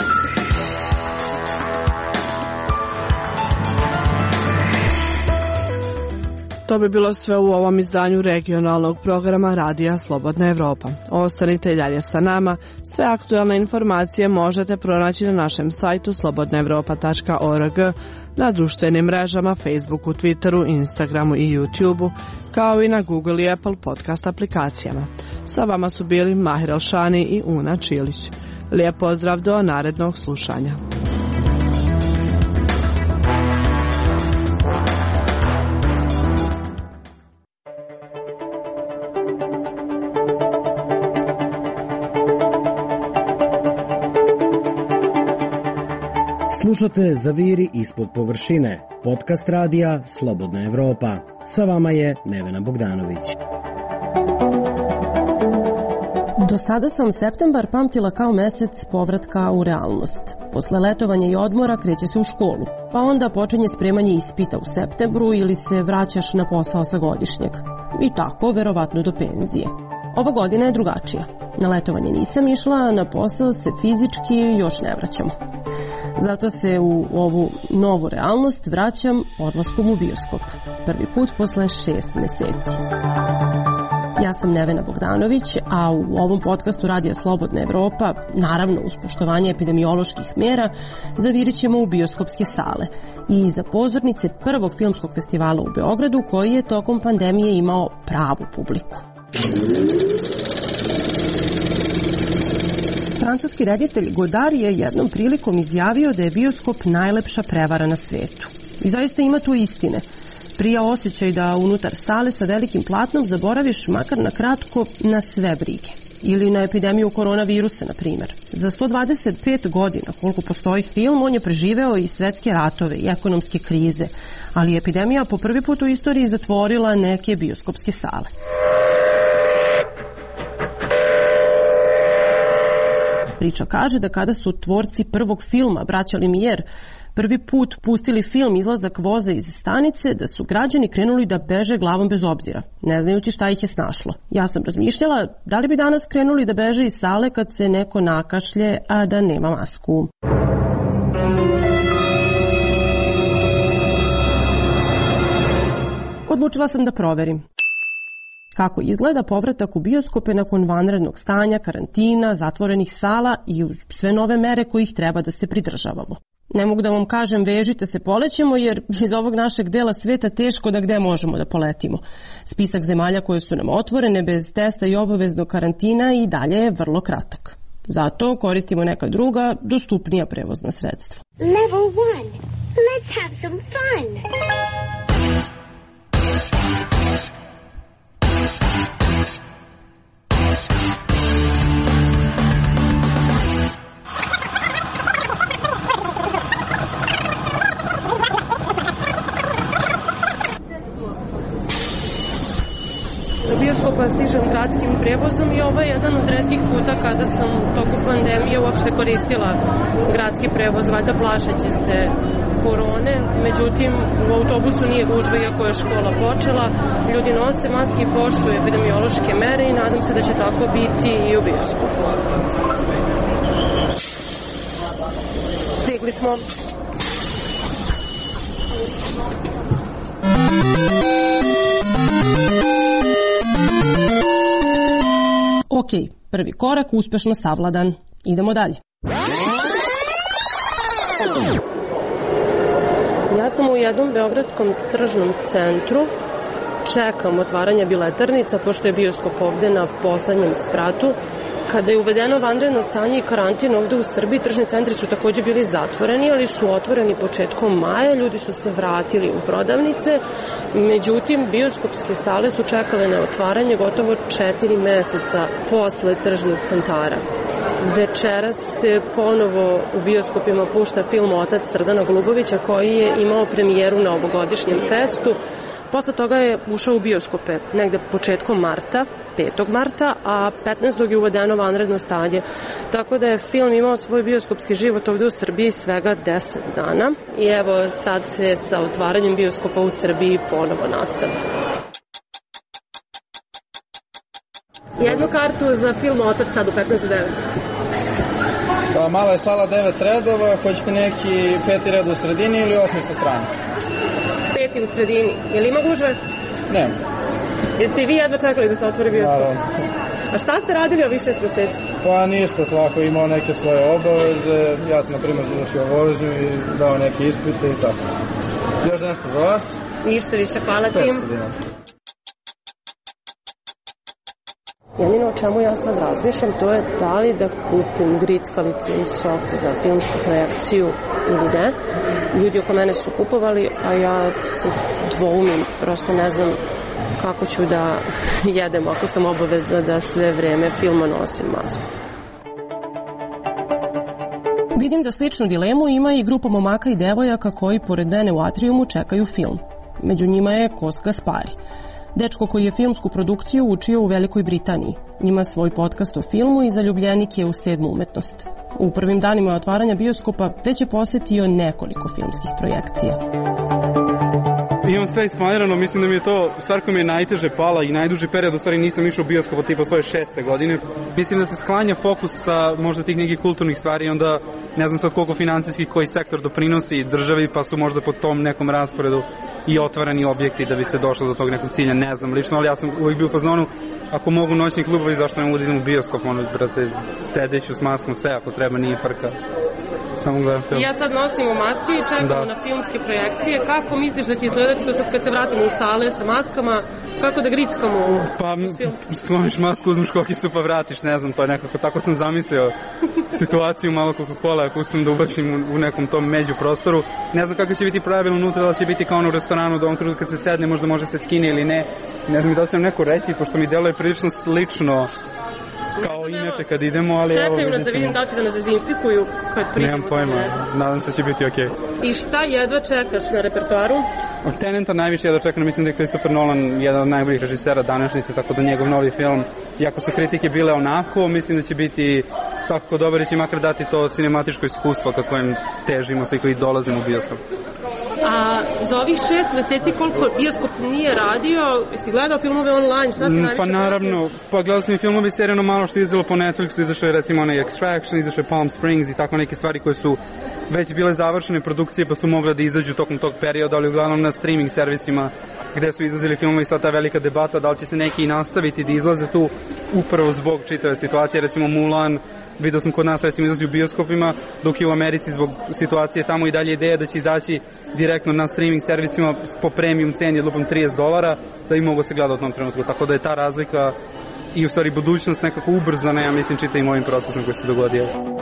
To bi bilo sve u ovom izdanju regionalnog programa Radija Slobodna Evropa. Ostanite i dalje sa nama. Sve aktualne informacije možete pronaći na našem sajtu slobodnaevropa.org, na društvenim mrežama Facebooku, Twitteru, Instagramu i YouTubeu, kao i na Google i Apple podcast aplikacijama. Sa vama su bili Mahir Elšani i Una Čilić. Lijep pozdrav do narednog slušanja. Slušate Zaviri ispod površine, podcast radija Slobodna Evropa. Sa vama je Nevena Bogdanović. Do sada sam septembar pamtila kao mesec povratka u realnost. Posle letovanja i odmora kreće se u školu, pa onda počinje spremanje ispita u septembru ili se vraćaš na posao sa godišnjeg. I tako, verovatno do penzije. Ova godina je drugačija. Na letovanje nisam išla, a na posao se fizički još ne vraćamo. Zato se u ovu novu realnost vraćam odlaskom u bioskop. Prvi put posle 6 meseci. Ja sam Nevena Bogdanović, a u ovom podcastu Radija Slobodna Evropa, naravno uz poštovanje epidemioloških mjera, zavirit ćemo u bioskopske sale i za pozornice prvog filmskog festivala u Beogradu koji je tokom pandemije imao pravu publiku. Francuski reditelj Godard je jednom prilikom izjavio da je bioskop najlepša prevara na svetu. I zaista ima tu istine. Prija osjećaj da unutar sale sa velikim platnom zaboraviš makar na kratko na sve brige. Ili na epidemiju koronavirusa, na primjer. Za 125 godina koliko postoji film, on je preživeo i svetske ratove i ekonomske krize, ali epidemija po prvi put u istoriji zatvorila neke bioskopske sale. Priča kaže da kada su tvorci prvog filma, braća Lumière, prvi put pustili film Izlazak voza iz stanice, da su građani krenuli da beže glavom bez obzira, ne znajući šta ih je snašlo. Ja sam razmišljala da li bi danas krenuli da beže iz sale kad se neko nakašlje, a da nema masku. Odlučila sam da proverim kako izgleda povratak u bioskope nakon vanrednog stanja, karantina, zatvorenih sala i sve nove mere kojih treba da se pridržavamo. Ne mogu da vam kažem vežite se, polećemo, jer iz ovog našeg dela sveta teško da gde možemo da poletimo. Spisak zemalja koje su nam otvorene bez testa i obaveznog karantina i dalje je vrlo kratak. Zato koristimo neka druga, dostupnija prevozna sredstva. Level 1. Let's have some fun. Bioskopa stižem gradskim prevozom i ovo je jedan od retkih puta kada sam toku pandemije uopšte koristila gradski prevoz, valjda plašeći se korone. Međutim, u autobusu nije gužva iako je škola počela. Ljudi nose maske i poštuju epidemiološke mere i nadam se da će tako biti i u bioskopu. Stigli smo. Ok, prvi korak uspešno savladan. Idemo dalje. Ja sam u jednom beogradskom tržnom centru. Čekam otvaranje biletarnica, pošto je bioskop ovde na poslednjem spratu. Kada je uvedeno vanredno stanje i karantin ovde u Srbiji, tržni centri su takođe bili zatvoreni, ali su otvoreni početkom maja, ljudi su se vratili u prodavnice, međutim, bioskopske sale su čekale na otvaranje gotovo 4 meseca posle tržnih centara. Večeras se ponovo u bioskopima pušta film Otac Srdana Golubovića, koji je imao premijeru na ovogodišnjem festu, Posle toga je ušao u bioskope negde početkom marta, 5. marta, a 15. je uvedeno vanredno stanje. Tako da je film imao svoj bioskopski život ovde u Srbiji svega 10 dana. I evo sad se sa otvaranjem bioskopa u Srbiji ponovo nastavlja. Jednu kartu za film Otac sad u 15:09. Pa mala je sala 9 redova, hoćete neki 5. red u sredini ili 8. sa strane? 5. u sredini. Je li ima gužve? Nema. Jeste i vi jedva čekali da se otvori bioskop? Naravno. A šta ste radili ovih 6 meseci? Pa ništa, svako imao neke svoje obaveze. Ja sam, na primjer, završio vožnju i dao neke ispite i tako. Još nešto za vas? Ništa više, hvala ti. Jedino o čemu ja sad razmišljam, to je da li da kupim grickalice i soft za filmsku projekciju ili ne. Ljudi oko mene su kupovali, a ja se dvoumim, prosto ne znam kako ću da jedem ako sam obavezna da sve vreme filma nosim masku. Vidim da sličnu dilemu ima i grupa momaka i devojaka koji pored mene u atrijumu čekaju film. Među njima je Kos Gaspari. Dečko koji je filmsku produkciju učio u Velikoj Britaniji. Ima svoj podcast o filmu i zaljubljenik je u 7. umetnost. U prvim danima otvaranja bioskopa već je posetio nekoliko filmskih projekcija. Imam sve isplanirano, mislim da mi je to stvar koja mi je najteže pala i najduži period, u stvari nisam išao u bioskop od tipa svoje 6. godine. Mislim da se sklanja fokus sa možda tih nekih kulturnih stvari i onda ne znam sad koliko finansijski koji sektor doprinosi državi, pa su možda po tom nekom rasporedu i otvarani objekti da bi se došlo do tog nekog cilja, ne znam lično, ali ja sam uvijek bio u fazonu, ako mogu noćni klubovi, zašto ne mogu da idem u bioskop, ono, brate, sedeću s maskom, sve ako treba, nije frka. Samo gledam film. Ja sad nosimo maske i čekamo na filmske projekcije. Kako misliš da će izgledati to sad kad se vratimo u sale sa maskama? Kako da grickamo u film? Pa skloniš masku, uzmeš kokicu pa vratiš, ne znam, to je nekako, tako sam zamislio situaciju, malo Coca-Cola, ako uspijem da ubacim u nekom tom među prostoru. Ne znam kako će biti pravilo unutra, da će biti kao ono u restoranu, da ovom trenutku kad se sedne možda može se skine ili ne. Ne znam da sam neko reći, pošto mi deluje prilično slično kao inače kad idemo, ali čekaju nas da vidim da će da nas dezinfikuju kad priđemo. Nemam pojma, nadam se da će biti okej. I šta jedva čekaš na repertoaru? Od Tenenta najviše jedva čekam, mislim da je Christopher Nolan jedan od najboljih režisera današnjice, tako da njegov novi film, iako su kritike bile onako, mislim da će biti svakako dobar i će makar dati to sinematičko iskustvo ka kojem težimo svi koji dolazimo u bioskop. A za ovih 6 meseci koliko bioskop nije radio, jesi gledao filmove online, šta si najviše? Pa naravno, pa gledao sam i filmove serijano malo što je izdalo po Netflixu, izašao je recimo onaj Extraction, izašao je Palm Springs i tako neke stvari koje su već bile završene produkcije pa su mogle da izađu tokom tog perioda, ali uglavnom na streaming servisima gde su izlazili filmovi i sad ta velika debata da li će se neki i nastaviti da izlaze tu upravo zbog čitave situacije, recimo Mulan, vidio sam kod nas recimo izlazi u bioskopima, dok je u Americi zbog situacije tamo i dalje ideja da će izaći direktno na streaming servisima po premium ceni, lupom $30, da bi mogo se gleda u tom trenutku, tako da je ta razlika i u stvari budućnost nekako ubrzana, ja mislim, čitavim ovim procesom koji se dogodio.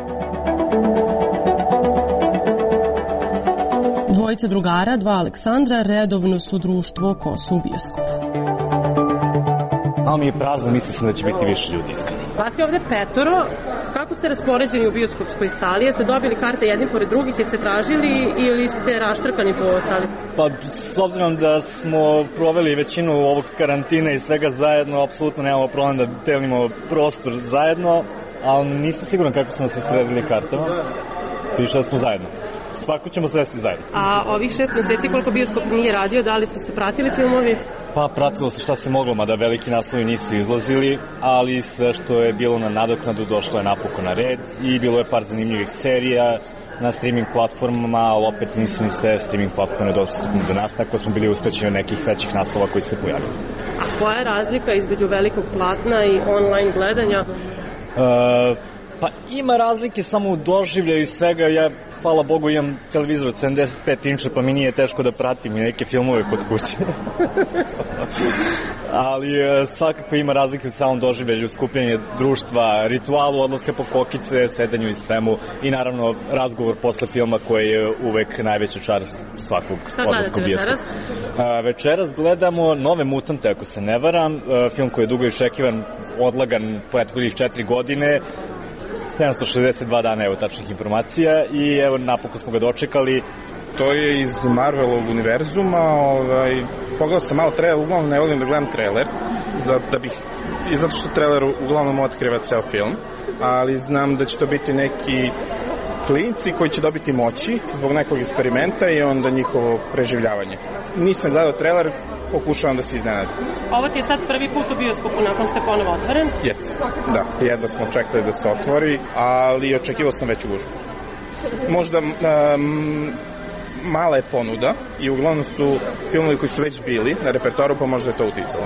Dvojica drugara, 2 Aleksandra, redovno su društvo Kosu u bioskopu. Malo mi je prazno, mislim sam da će biti više ljudi iskreno. Vas je ovde 5, kako ste raspoređeni u bioskopskoj sali? Jeste dobili karte jedni pored drugih, jeste tražili ili ste raštrkani po sali? Pa s obzirom da smo proveli većinu ovog karantina i svega zajedno, apsolutno nemamo problem da delimo prostor zajedno, ali nisam siguran kako smo se sredili kartama. Piše da smo zajedno. Svako ćemo svesti zajedno. A ovih 6 meseci koliko bioskop nije radio, da li su se pratili filmovi? Pa pratilo se šta se moglo, mada veliki naslovi nisu izlazili, ali sve što je bilo na nadoknadu došlo je napokon na red i bilo je par zanimljivih serija na streaming platformama, ali opet nisu ni sve streaming platforme dostupne do nas, tako smo bili uskraćeni od nekih većih naslova koji se pojavili. A koja je razlika između velikog platna i online gledanja? Pa ima razlike samo u doživljaju i svega. Ja, hvala Bogu, imam televizor od 75 inča, pa mi nije teško da pratim i neke filmove kod kuće. Ali svakako ima razlike u samom doživljaju, skupljanje društva, ritualu odlaska po kokice, sedanju i svemu i naravno razgovor posle filma koji je uvek najveći čar svakog odlaska u bioskop. Večeras gledamo Nove mutante, ako se ne varam, film koji je dugo iščekivan, odlagan prethodnih 4 godine. 762 dana, evo tačnih informacija, i evo napokon smo ga dočekali. To je iz Marvelovog univerzuma, pogledao sam malo trailer, uglavnom ne volim da gledam trailer, zato što trailer uglavnom otkriva ceo film, ali znam da će to biti neki klinci koji će dobiti moći zbog nekog eksperimenta i onda njihovo preživljavanje. Nisam gledao trailer, pokušavam da se iznenadim. Ovo ti je sad prvi put u bioskopu nakon što je ponovo otvoren? Jeste, da. Jedva smo čekali da se otvori, ali očekivao sam veću gužvu. Možda mala je ponuda i uglavnom su filmovi koji su već bili na repertoaru, pa možda je to uticalo.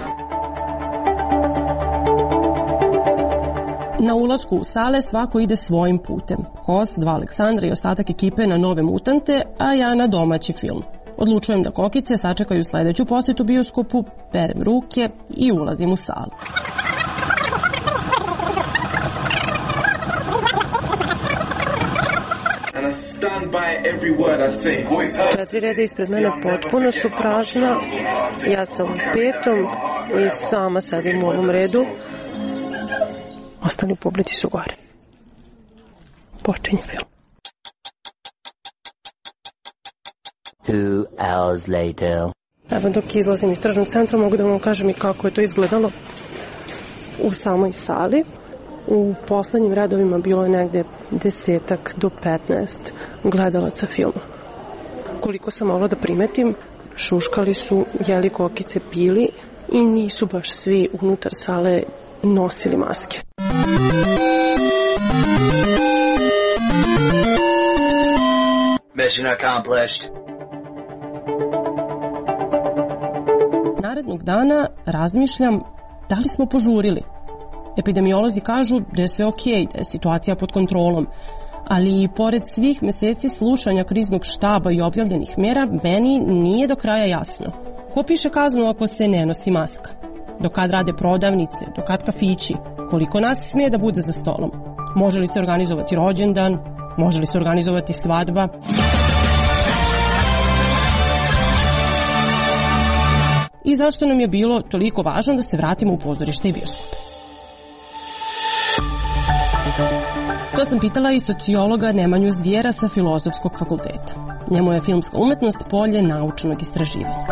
Na ulasku u sale svako ide svojim putem. Host, 2 Aleksandra i ostatak ekipe na Nove mutante, a ja na domaći film. Odlučujem da kokice sačekaju sledeću posjetu bioskopu, perem ruke i ulazim u salu. Četiri reda ispred mene potpuno su prazna. Ja sam u 5. i sama sedim u ovom redu. Ostali u publici su gore. Počinje film. 2 hours later. Evo dok izlazim iz tržnog centra mogu da vam kažem i kako je to izgledalo u samoj sali. U poslednjim redovima bilo je negde 10 do 15 gledalaca filma. Koliko sam mogla da primetim, šuškali su, jeli kokice, pili i nisu baš svi unutar sale nosili maske. Mission accomplished. Narednog dana razmišljam da li smo požurili. Epidemiolozi kažu da je sve okej, da je situacija pod kontrolom, ali i pored svih meseci slušanja kriznog štaba i objavljenih mera, meni nije do kraja jasno. Ko piše kaznu ako se ne nosi maska? Do kad rade prodavnice? Do kad kafići? Koliko nas smije da bude za stolom? Može li se organizovati rođendan? Može li se organizovati svadba? I zašto nam je bilo toliko važno da se vratimo u pozorište i bioskope? To sam pitala i sociologa Nemanju Zvijera sa Filozofskog fakulteta. Njemu je filmska umetnost polje naučnog istraživanja.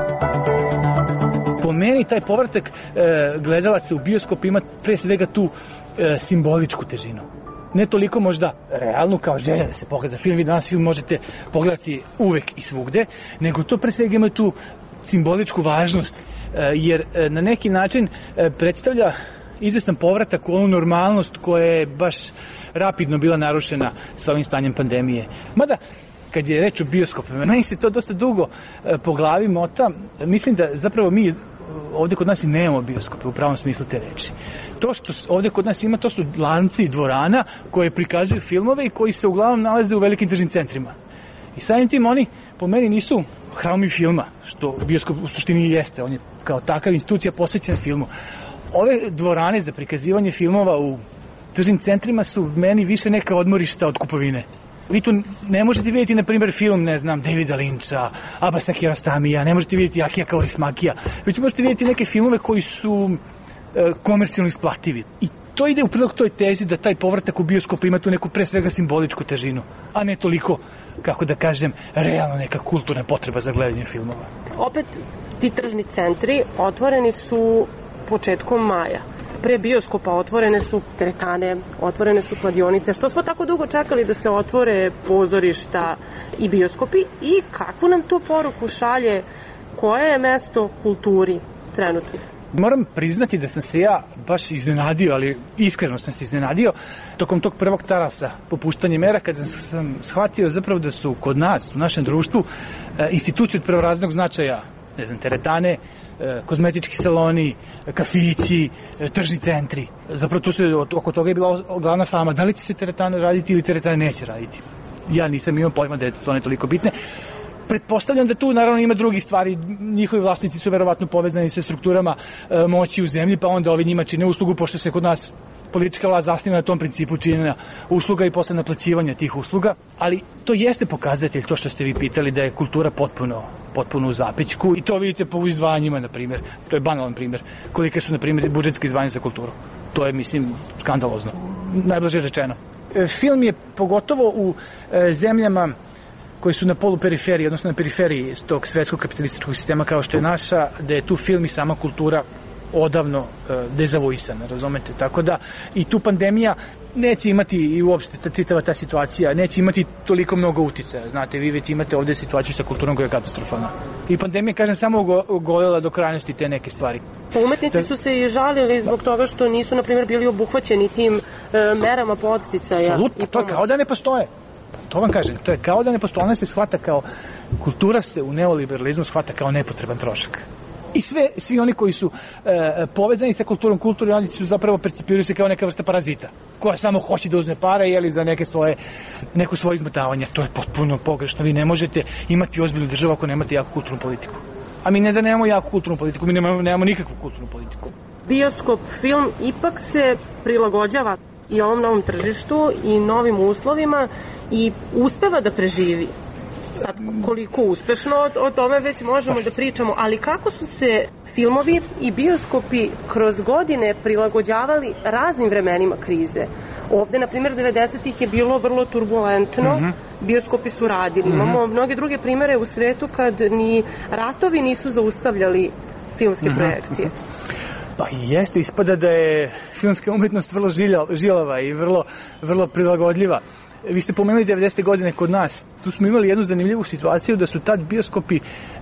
Po meni taj povratak gledalaca u bioskop ima pre svega tu simboličku težinu. Ne toliko možda realnu kao želja da se pogleda film, vi danas film možete pogledati uvek i svugde, nego to pre svega ima tu simboličku važnost, jer na neki način predstavlja izvestan povratak u onu normalnost koja je baš rapidno bila narušena sa ovim stanjem pandemije. Mada, kad je reč o bioskopima, meni se to dosta dugo po glavi mota. Mislim da zapravo mi ovde kod nas i nemamo bioskope u pravom smislu te reči. To što ovde kod nas ima, to su lanci dvorana koje prikazuju filmove i koji se uglavnom nalaze u velikim tržnim centrima. I samim tim oni po meni nisu hramovi filma, što bioskop u suštini jeste. On je kao takav institucija posvećena filmu. Ove dvorane za prikazivanje filmova u tržnim centrima su meni više neka odmorišta od kupovine. Vi tu ne možete vidjeti, na primjer, film, ne znam, Davida Lyncha, Abasa Kiarostamija, ne možete vidjeti Akija Kaurismäkija, već možete vidjeti neke filmove koji su komercijalno isplativi. I to ide u prilog toj tezi da taj povratak u bioskop ima tu neku pre svega simboličku težinu, a ne toliko, kako da kažem, realno neka kulturna potreba za gledanje filmova. Opet, ti tržni centri otvoreni su početkom maja. Pre bioskopa otvorene su teretane, otvorene su kladionice. Što smo tako dugo čekali da se otvore pozorišta i bioskopi i kakvu nam to poruku šalje, koje je mesto kulturi trenutno? Moram priznati da sam se ja baš iznenadio, ali iskreno sam se iznenadio tokom tog prvog talasa popuštanja mera, kada sam shvatio zapravo da su kod nas, u našem društvu, institucije od prvorazrednog značaja, ne znam, teretane, kozmetički saloni, kafići, tržni centri. Zapravo tu se oko toga je bila glavna fama. Da li će se teretane raditi ili teretane neće raditi? Ja nisam imao pojma da je to ne toliko bitne. Pretpostavljam da tu naravno ima drugih stvari. Njihovi vlasnici su verovatno povezani sa strukturama moći u zemlji, pa onda ovi njima čine uslugu, pošto se kod nas politička vlast zasniva na tom principu činjenja usluga i posle naplaćivanja tih usluga, ali to jeste pokazatelj, to što ste vi pitali, da je kultura potpuno u zapećku i to vidite po izdvajanjima, na primjer. To je banalan primjer. Kolike su, na primjer, budžetske izdvajanja za kulturu. To je, mislim, skandalozno. Najblaže rečeno. Film je pogotovo u zemljama koji su na poluperiferiji, odnosno na periferiji tog svetskog kapitalističkog sistema kao što je naša, da je tu film i sama kultura odavno dezavuisana, razumete? Tako da i tu pandemija neće imati, i uopšte čitava ta situacija, neće imati toliko mnogo uticaja. Znate, vi već imate ovde situaciju sa kulturom koja je katastrofalna. I pandemija, kažem, samo ogolela do krajnosti te neke stvari. Umetnici su se i žalili zbog toga što nisu, na primjer, bili obuhvaćeni tim merama podsticaja. To je kao da ne postoje. To vam kažem, to je kao da ne postoje. Ona se shvata kao, kultura se u neoliberalizmu shvata kao nepotreban trošak. I svi oni koji su povezani sa kulturom, kulturni radnici su zapravo percipiraju se kao neka vrsta parazita, koja samo hoće da uzme pare za neko svoje izmotavanje. To je potpuno pogrešno. Vi ne možete imati ozbiljnu državu ako nemate jaku kulturnu politiku. A mi ne da nemamo jaku kulturnu politiku, mi nemamo nikakvu kulturnu politiku. Bioskop film ipak se prilagođava i ovom novom tržištu i novim uslovima i uspeva da preživi. Sad, koliko uspešno, o tome već možemo da pričamo, ali kako su se filmovi i bioskopi kroz godine prilagođavali raznim vremenima krize? Ovde, na primjer, 90-ih je bilo vrlo turbulentno, bioskopi su radili. Imamo mnoge druge primere u svetu kad ni ratovi nisu zaustavljali filmske projekcije. Pa jeste, ispada da je filmska umetnost vrlo žilava i vrlo prilagodljiva. Vi ste pomenuli 90. godine kod nas. Tu smo imali jednu zanimljivu situaciju da su tad bioskopi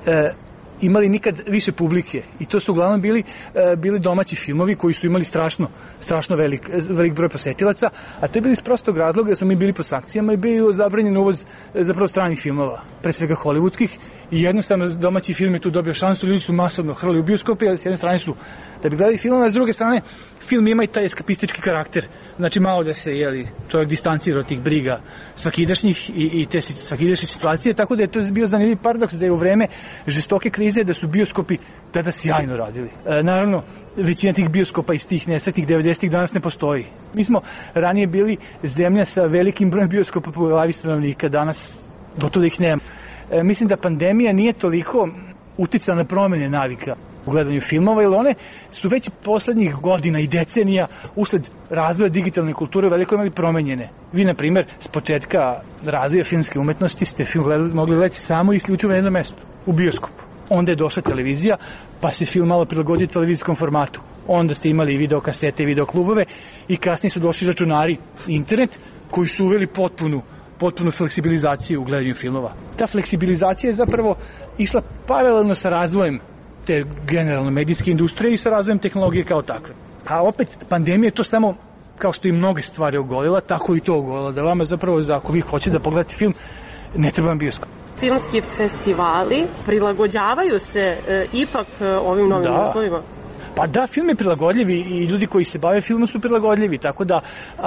imali nikad više publike. I to su uglavnom bili domaći filmovi koji su imali strašno velik broj posetilaca. A to je bilo iz prostog razloga da smo mi bili po sankcijama i bio zabranjen uvoz zapravo stranih filmova, pre svega hollywoodskih. I jednostavno domaći film je tu dobio šansu. Ljudi su masovno hrlili u bioskopi, a s jedne strane su da bi gledali filmove, a s druge strane film ima i taj eskapistički karakter. Znači malo da se čovjek distancira od tih briga svakidašnjih i te svakidašnje situacije, tako da je to bio zanimljiv paradoks da je u vreme žestoke krize da su bioskopi tada sjajno radili. Naravno, većina tih bioskopa iz tih nesretnih 90-ih danas ne postoji. Mi smo ranije bili zemlja sa velikim brojem bioskopa po glavi stanovnika, danas gotovo da ih nema. Mislim da pandemija nije toliko uticala na promene navika u gledanju filmova, jer one su već poslednjih godina i decenija usled razvoja digitalne kulture veliko imali promenjene. Vi, na primjer, s početka razvoja filmske umetnosti ste film mogli gledati samo i isključivo na jednom mestu, u bioskopu. Onda je došla televizija, pa se film malo prilagodio televizijskom formatu. Onda ste imali i videokasete i videoklubove i kasnije su došli računari, internet, koji su uveli potpunu fleksibilizaciju u gledanju filmova. Ta fleksibilizacija je zapravo išla paralelno sa razvojem te generalno medijske industrije i sa razvojem tehnologije kao takve. A opet, pandemija je to samo, kao što i mnoge stvari ogolila, tako i to ogolila, da vama zapravo, ako vi hoćete da pogledate film, ne treba vam bioskop. Filmski festivali prilagođavaju se ipak ovim novim uslovima? Pa da, film je prilagodljiv i ljudi koji se bave filmom su prilagodljivi, tako da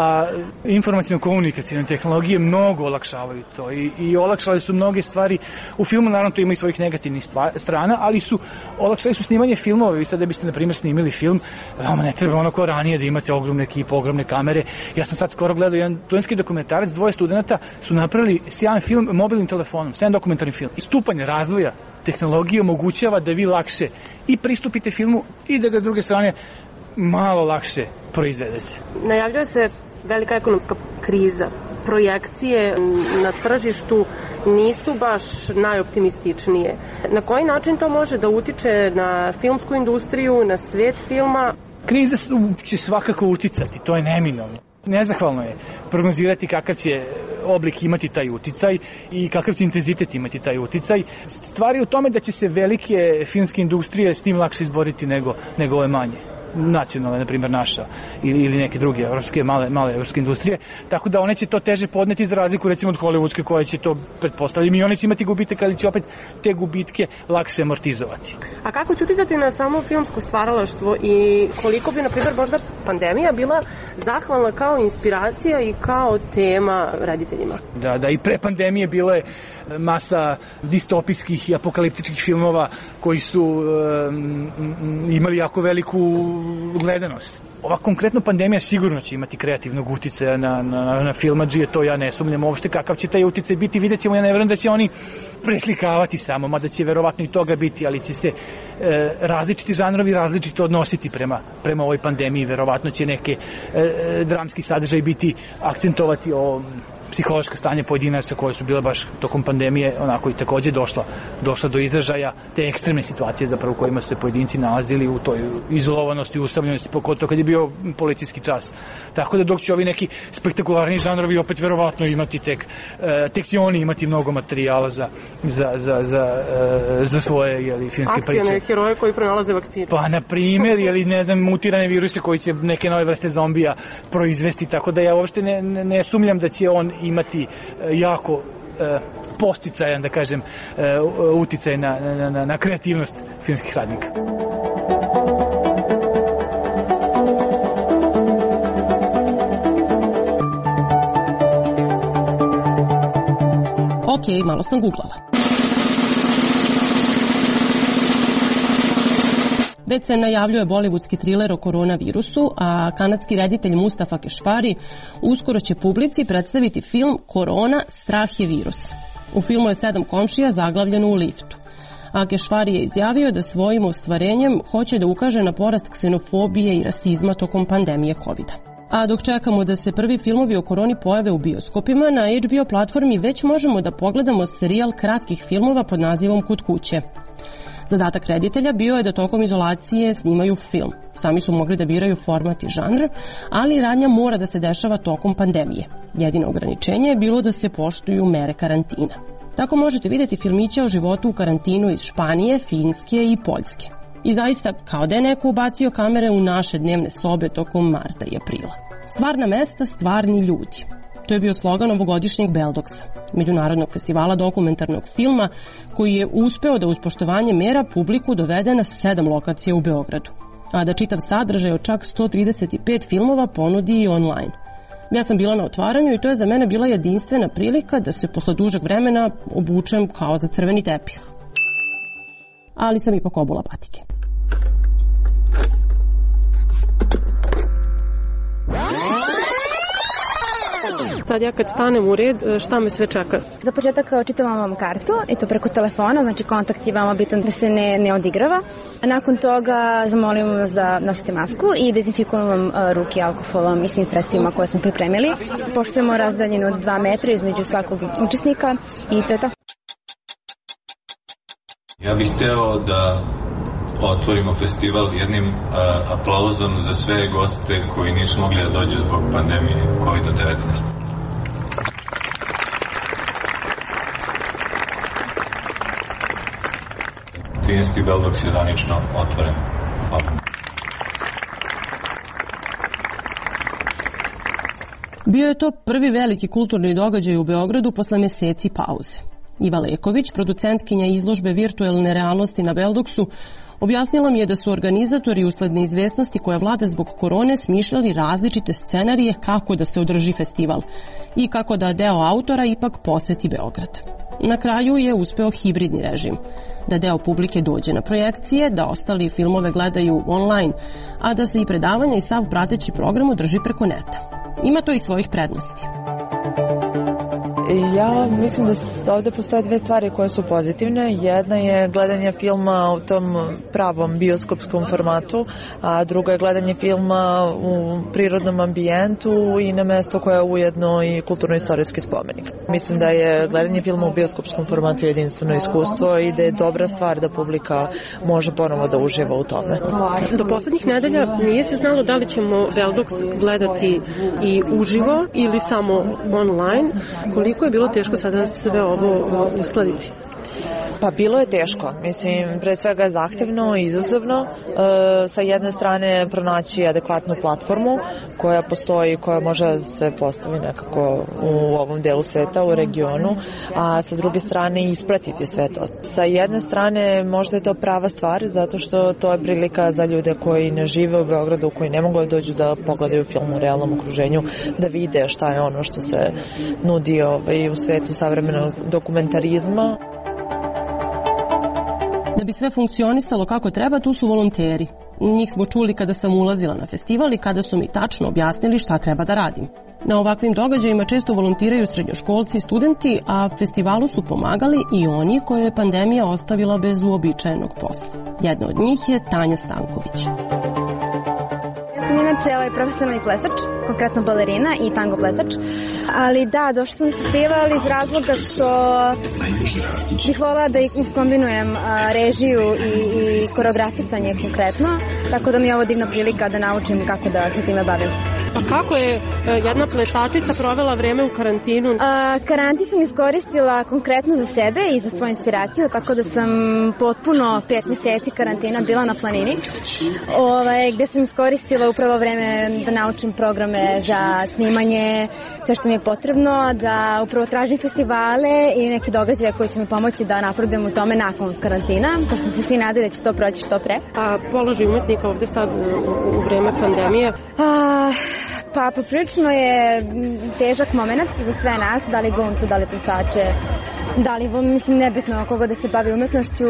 informacijno-komunikacijne tehnologije mnogo olakšavaju to i olakšali su mnoge stvari. U filmu naravno to ima i svojih negativnih strana, ali olakšali su snimanje filmova. Vi sad da biste, na primjer, snimili film, vama ne treba ono kao ranije da imate ogromne ekipe, ogromne kamere. Ja sam sad skoro gledao jedan studentski dokumentarac, 2 studenta su napravili sjajan film mobilnim telefonom, sjajan dokumentarni film. I stupanje razvoja tehnologije omogućava da vi lakše i pristupite filmu i da ga s druge strane malo lakše proizvedete. Najavljuje se velika ekonomska kriza. Projekcije na tržištu nisu baš najoptimističnije. Na koji način to može da utiče na filmsku industriju, na svijet filma? Kriza će svakako uticati, to je neminovno. Nezahvalno je prognozirati kakav će oblik imati taj uticaj i kakav će intenzitet imati taj uticaj. Stvar je u tome da će se velike filmske industrije s tim lakše izboriti nego ove manje. Nacionalne, na primjer naša ili neke druge evropske, male evropske industrije, tako da one će to teže podneti za razliku recimo od hollywoodske koja će to pretpostavljati i one će imati gubitke, ali će opet te gubitke lakše amortizovati. A kako će uticati na samo filmsko stvaralaštvo i koliko bi, na primjer, možda pandemija bila zahvalna kao inspiracija i kao tema rediteljima? Da, i pre pandemije bilo je masa distopijskih i apokaliptičkih filmova koji su imali jako veliku gledanost. ova konkretno pandemija sigurno će imati kreativnog uticaja na filmadžije, to ja ne sumnjam uopšte. Kakav će taj uticaj biti, vidjet ćemo. Ja ne verujem da će oni preslikavati samo, mada će verovatno i toga biti, ali će se različiti žanrovi različito odnositi prema ovoj pandemiji. Verovatno će neke dramski sadržaj biti akcentovati o psihološko stanje pojedinaca koje su bile baš tokom pandemije onako i takođe došla do izražaja, te ekstremne situacije zapravo u kojima su se pojedinci nalazili u toj izolovanosti, usamljenosti, pogotovo kad je bio policijski čas. Tako da dok će ovi neki spektakularni žanrovi opet verovatno imati tek će oni imati mnogo materijala za svoje filmske priče. Akcijne heroje koji pronalaze vakcine. Pa na primjer, ne znam, mutirane viruse koji će neke nove vrste zombija proizvesti, tako da ja uopšte ne sumnjam da će on imati jako posticajan, da kažem, uticaj na kreativnost filmskih radnika. Ok, malo sam googlala. Već se najavljuje bollywoodski triler o koronavirusu, a kanadski reditelj Mustafa Keshvari uskoro će publici predstaviti film Korona, strah je virus. U filmu je 7 komšija zaglavljeno u liftu. A Keshvari je izjavio da svojim ostvarenjem hoće da ukaže na porast ksenofobije i rasizma tokom pandemije COVID-a. A dok čekamo da se prvi filmovi o koroni pojave u bioskopima, na HBO platformi već možemo da pogledamo serijal kratkih filmova pod nazivom Kod kuće. Zadatak reditelja bio je da tokom izolacije snimaju film. Sami su mogli da biraju format i žanr, ali radnja mora da se dešava tokom pandemije. Jedino ograničenje je bilo da se poštuju mere karantina. Tako možete vidjeti filmiće o životu u karantinu iz Španije, Finske i Poljske. I zaista, kao da je neko ubacio kamere u naše dnevne sobe tokom marta i aprila. Stvarna mesta, stvarni ljudi. To je bio slogan ovogodišnjeg Beldoksa, međunarodnog festivala dokumentarnog filma, koji je uspeo da uz poštovanje mera publiku dovede na 7 lokacija u Beogradu, a da čitav sadržaj od čak 135 filmova ponudi i online. Ja sam bila na otvaranju i to je za mene bila jedinstvena prilika da se posle dužeg vremena obučem kao za crveni tepih. Ali sam ipak obula patike. Sad ja kad stanem u red, šta me sve čeka? Za početak čitamo vam kartu i to preko telefona, znači kontakt je vama bitan da se ne odigrava. A nakon toga zamolimo vas da nosite masku i dezinfikujemo vam ruke alkoholom i svim sredstvima koje smo pripremili. Poštujemo razdaljinu od 2 metra između svakog učesnika i to je to. Ja bih hteo da otvorimo festival jednim aplauzom za sve goste koji nisu mogli da dođu zbog pandemije COVID-19. 13. Beldoks je zvanično otvoren. Hvala. Bio je to prvi veliki kulturni događaj u Beogradu posle meseci pauze. Iva Leković, producentkinja izložbe virtuelne realnosti na Beldoksu, objasnila mi je da su organizatori usled neizvesnosti koja vlada zbog korone smišljali različite scenarije kako da se održi festival i kako da deo autora ipak poseti Beograd. Na kraju je uspeo hibridni režim, da deo publike dođe na projekcije, da ostali filmove gledaju online, a da se i predavanja i sav prateći program održi preko neta. Ima to i svojih prednosti. Ja mislim da ovde postoje 2 stvari koje su pozitivne. Jedna je gledanje filma u tom pravom bioskopskom formatu, a druga je gledanje filma u prirodnom ambijentu i na mesto koje je ujedno i kulturno-istorijski spomenik. Mislim da je gledanje filma u bioskopskom formatu jedinstveno iskustvo i da je dobra stvar da publika može ponovo da uživa u tome. Do poslednjih nedelja nije se znalo da li ćemo Beldoks gledati i uživo ili samo online. Koliko je bilo teško sada sve ovo uskladiti? Pa bilo je teško, mislim, pre svega je zahtevno i izazovno. Sa jedne strane pronaći adekvatnu platformu koja postoji, koja može da se postavi nekako u ovom delu sveta, u regionu, a sa druge strane ispratiti sve to. Sa jedne strane možda je to prava stvar, zato što to je prilika za ljude koji ne žive u Beogradu, koji ne mogu da dođu da pogledaju film u realnom okruženju, da vide šta je ono što se nudi u svetu savremenog dokumentarizma. Da bi sve funkcionisalo kako treba, tu su volonteri. Njih smo čuli kada sam ulazila na festival i kada su mi tačno objasnili šta treba da radim. Na ovakvim događajima često volontiraju srednjoškolci i studenti, a festivalu su pomagali i oni koje je pandemija ostavila bez uobičajenog posla. Jedna od njih je Tanja Stanković. Ja sam inače profesionalni plesač, konkretno balerina i tango plesač, ali da, došla sam na festival iz razloga što bih volila da kombinujem režiju i koreografisanje konkretno, tako da mi je ovo divna prilika da naučim kako da se time bavim. A kako je jedna plesačica provela vreme u karantinu? Karantin sam iskoristila konkretno za sebe i za svoju inspiraciju, tako da sam potpuno 5 meseci karantina bila na planini, gde sam iskoristila upravo vreme da naučim programe za snimanje, sve što mi je potrebno, da upravo tražim festivale i neke događaje koji će mi pomoći da napredujem u tome nakon karantina, pošto se svi nadaju da će to proći što pre. A položaj umetnika ovde sad u vreme pandemije? Pa poprilično je težak moment za sve nas, da li glumce, da li plesače, da li, mislim, nebitno koga da se bavi umetnošću.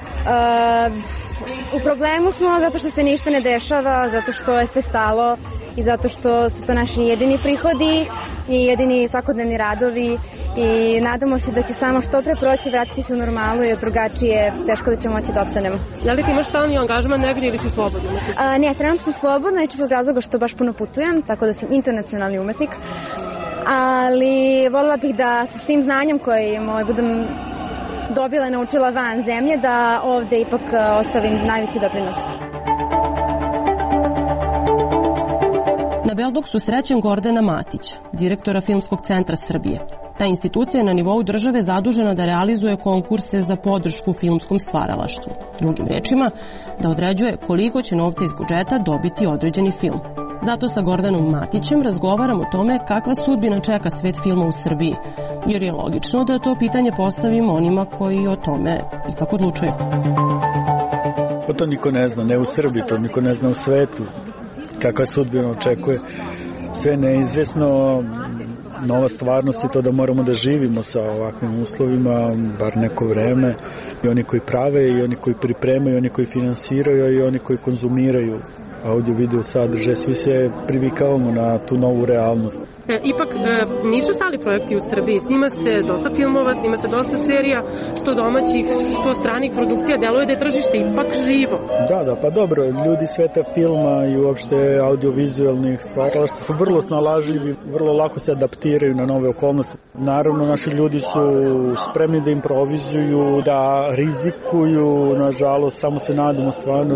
U problemu smo zato što se ništa ne dešava, zato što je sve stalo i zato što su to naši jedini prihodi i jedini svakodnevni radovi i nadamo se da će samo što pre proći, vratiti se u normalu jer drugačije teško da ćemo moći da opstanemo. Da li ti imaš stalni angažman negdje ili si slobodna? Ne, trenutno sam slobodna i zbog razloga što baš puno putujem, tako da sam internacionalni umetnik, ali voljela bih da sa svim znanjem koje budem dobila i naučila van zemlje, da ovde ipak ostavim najveći doprinos. Na Beldoksu srećem Gordana Matića, direktora Filmskog centra Srbije. Ta institucija je na nivou države zadužena da realizuje konkurse za podršku filmskom stvaralaštvu. Drugim rečima, da određuje koliko će novca iz budžeta dobiti određeni film. Zato sa Gordanom Matićem razgovaram o tome kakva sudbina čeka svet filma u Srbiji, jer je logično da to pitanje postavim onima koji o tome ipak odlučuju. Pa to niko ne zna, ne u Srbiji, to niko ne zna u svetu. Kakva sudbina očekuje, sve neizvjesno, nova stvarnost je to da moramo da živimo sa ovakvim uslovima, bar neko vreme, i oni koji prave, i oni koji pripremaju, i oni koji finansiraju, i oni koji konzumiraju audio, video sadržaj, svi se privikavamo na tu novu realnost. Ipak nisu stali projekti u Srbiji, snima se dosta filmova, snima se dosta serija, što domaćih, što stranih produkcija, deluje da je tržište ipak živo. Da, pa dobro, ljudi sveta filma i uopšte audiovizualnih stvaralaštva su vrlo snalažljivi, vrlo lako se adaptiraju na nove okolnosti. Naravno, naši ljudi su spremni da improvizuju, da rizikuju, nažalost, samo se nadamo stvarno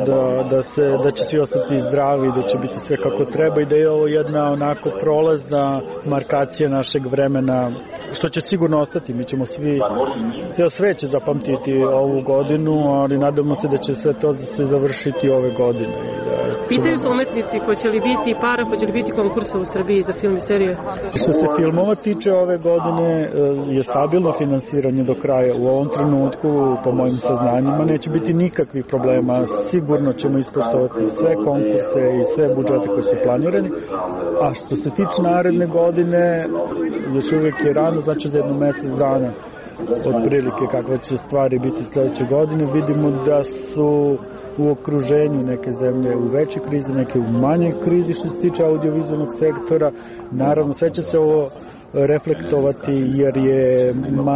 da će svi ostati zdravi, da će biti sve kako treba i da je ovo jedna onako prolazna markacija našeg vremena, što će sigurno ostati. Mi ćemo svi, ceo svet će zapamtiti ovu godinu, ali nadamo se da će sve to se završiti ove godine. Pitaju se umetnici, hoće li biti para, hoće li biti konkursa u Srbiji za film i serije? Što se filmova tiče, ove godine je stabilno finansiranje do kraja. U ovom trenutku, po mojim saznanjima, neće biti nikakvih problema. Sigurno ćemo ispoštovati sve konkurse i sve budžete koji su planirani. A što se tiče naredne godine, još uvijek je rano, znači za jedno mesec dana otprilike kakve će stvari biti sledeće godine. Vidimo da su u okruženju neke zemlje u većoj krizi, neke u manjoj krizi što se tiče audiovizualnog sektora. Naravno, sve će se ovo reflektovati jer je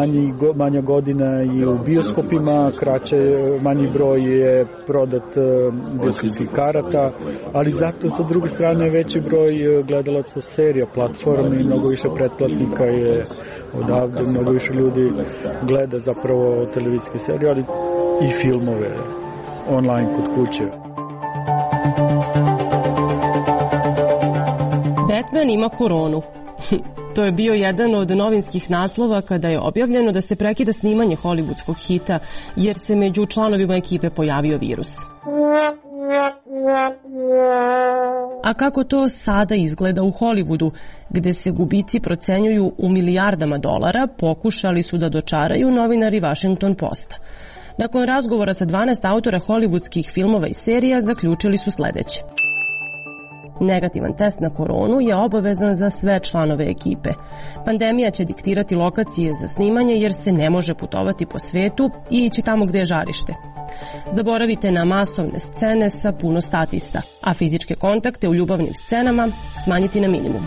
manja godina i u bioskopima, manji broj je prodat bioskopskih karata, ali zato sa druge strane veći broj gledalaca serija, platformi, mnogo više pretplatnika je odavde, mnogo više ljudi gleda zapravo televizijske serije, ali i filmove online kod kuće. Batman ima koronu. To je bio jedan od novinskih naslova kada je objavljeno da se prekida snimanje hollywoodskog hita jer se među članovima ekipe pojavio virus. A kako to sada izgleda u Hollywoodu, gde se gubici procenjuju u milijardama dolara, pokušali su da dočaraju novinari Washington Posta. Nakon razgovora sa 12 autora hollywoodskih filmova i serija zaključili su sledeće. Negativan test na koronu je obavezan za sve članove ekipe. Pandemija će diktirati lokacije za snimanje jer se ne može putovati po svetu i ići tamo gde je žarište. Zaboravite na masovne scene sa puno statista, a fizičke kontakte u ljubavnim scenama smanjiti na minimum.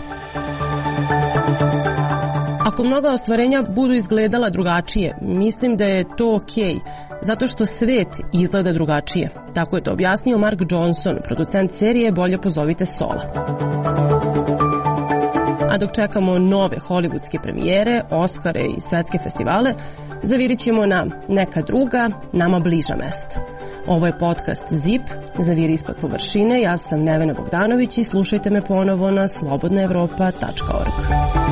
Ako mnoga ostvarenja budu izgledala drugačije, mislim da je to okej, zato što svet izgleda drugačije. Tako je to objasnio Mark Johnson, producent serije Bolje pozovite Sola. A dok čekamo nove hollywoodske premijere, Oskare i svetske festivale, zavirit ćemo na neka druga, nama bliža mesta. Ovo je podcast ZIP, Zaviri ispod površine, ja sam Nevena Bogdanović i slušajte me ponovo na slobodnaevropa.org.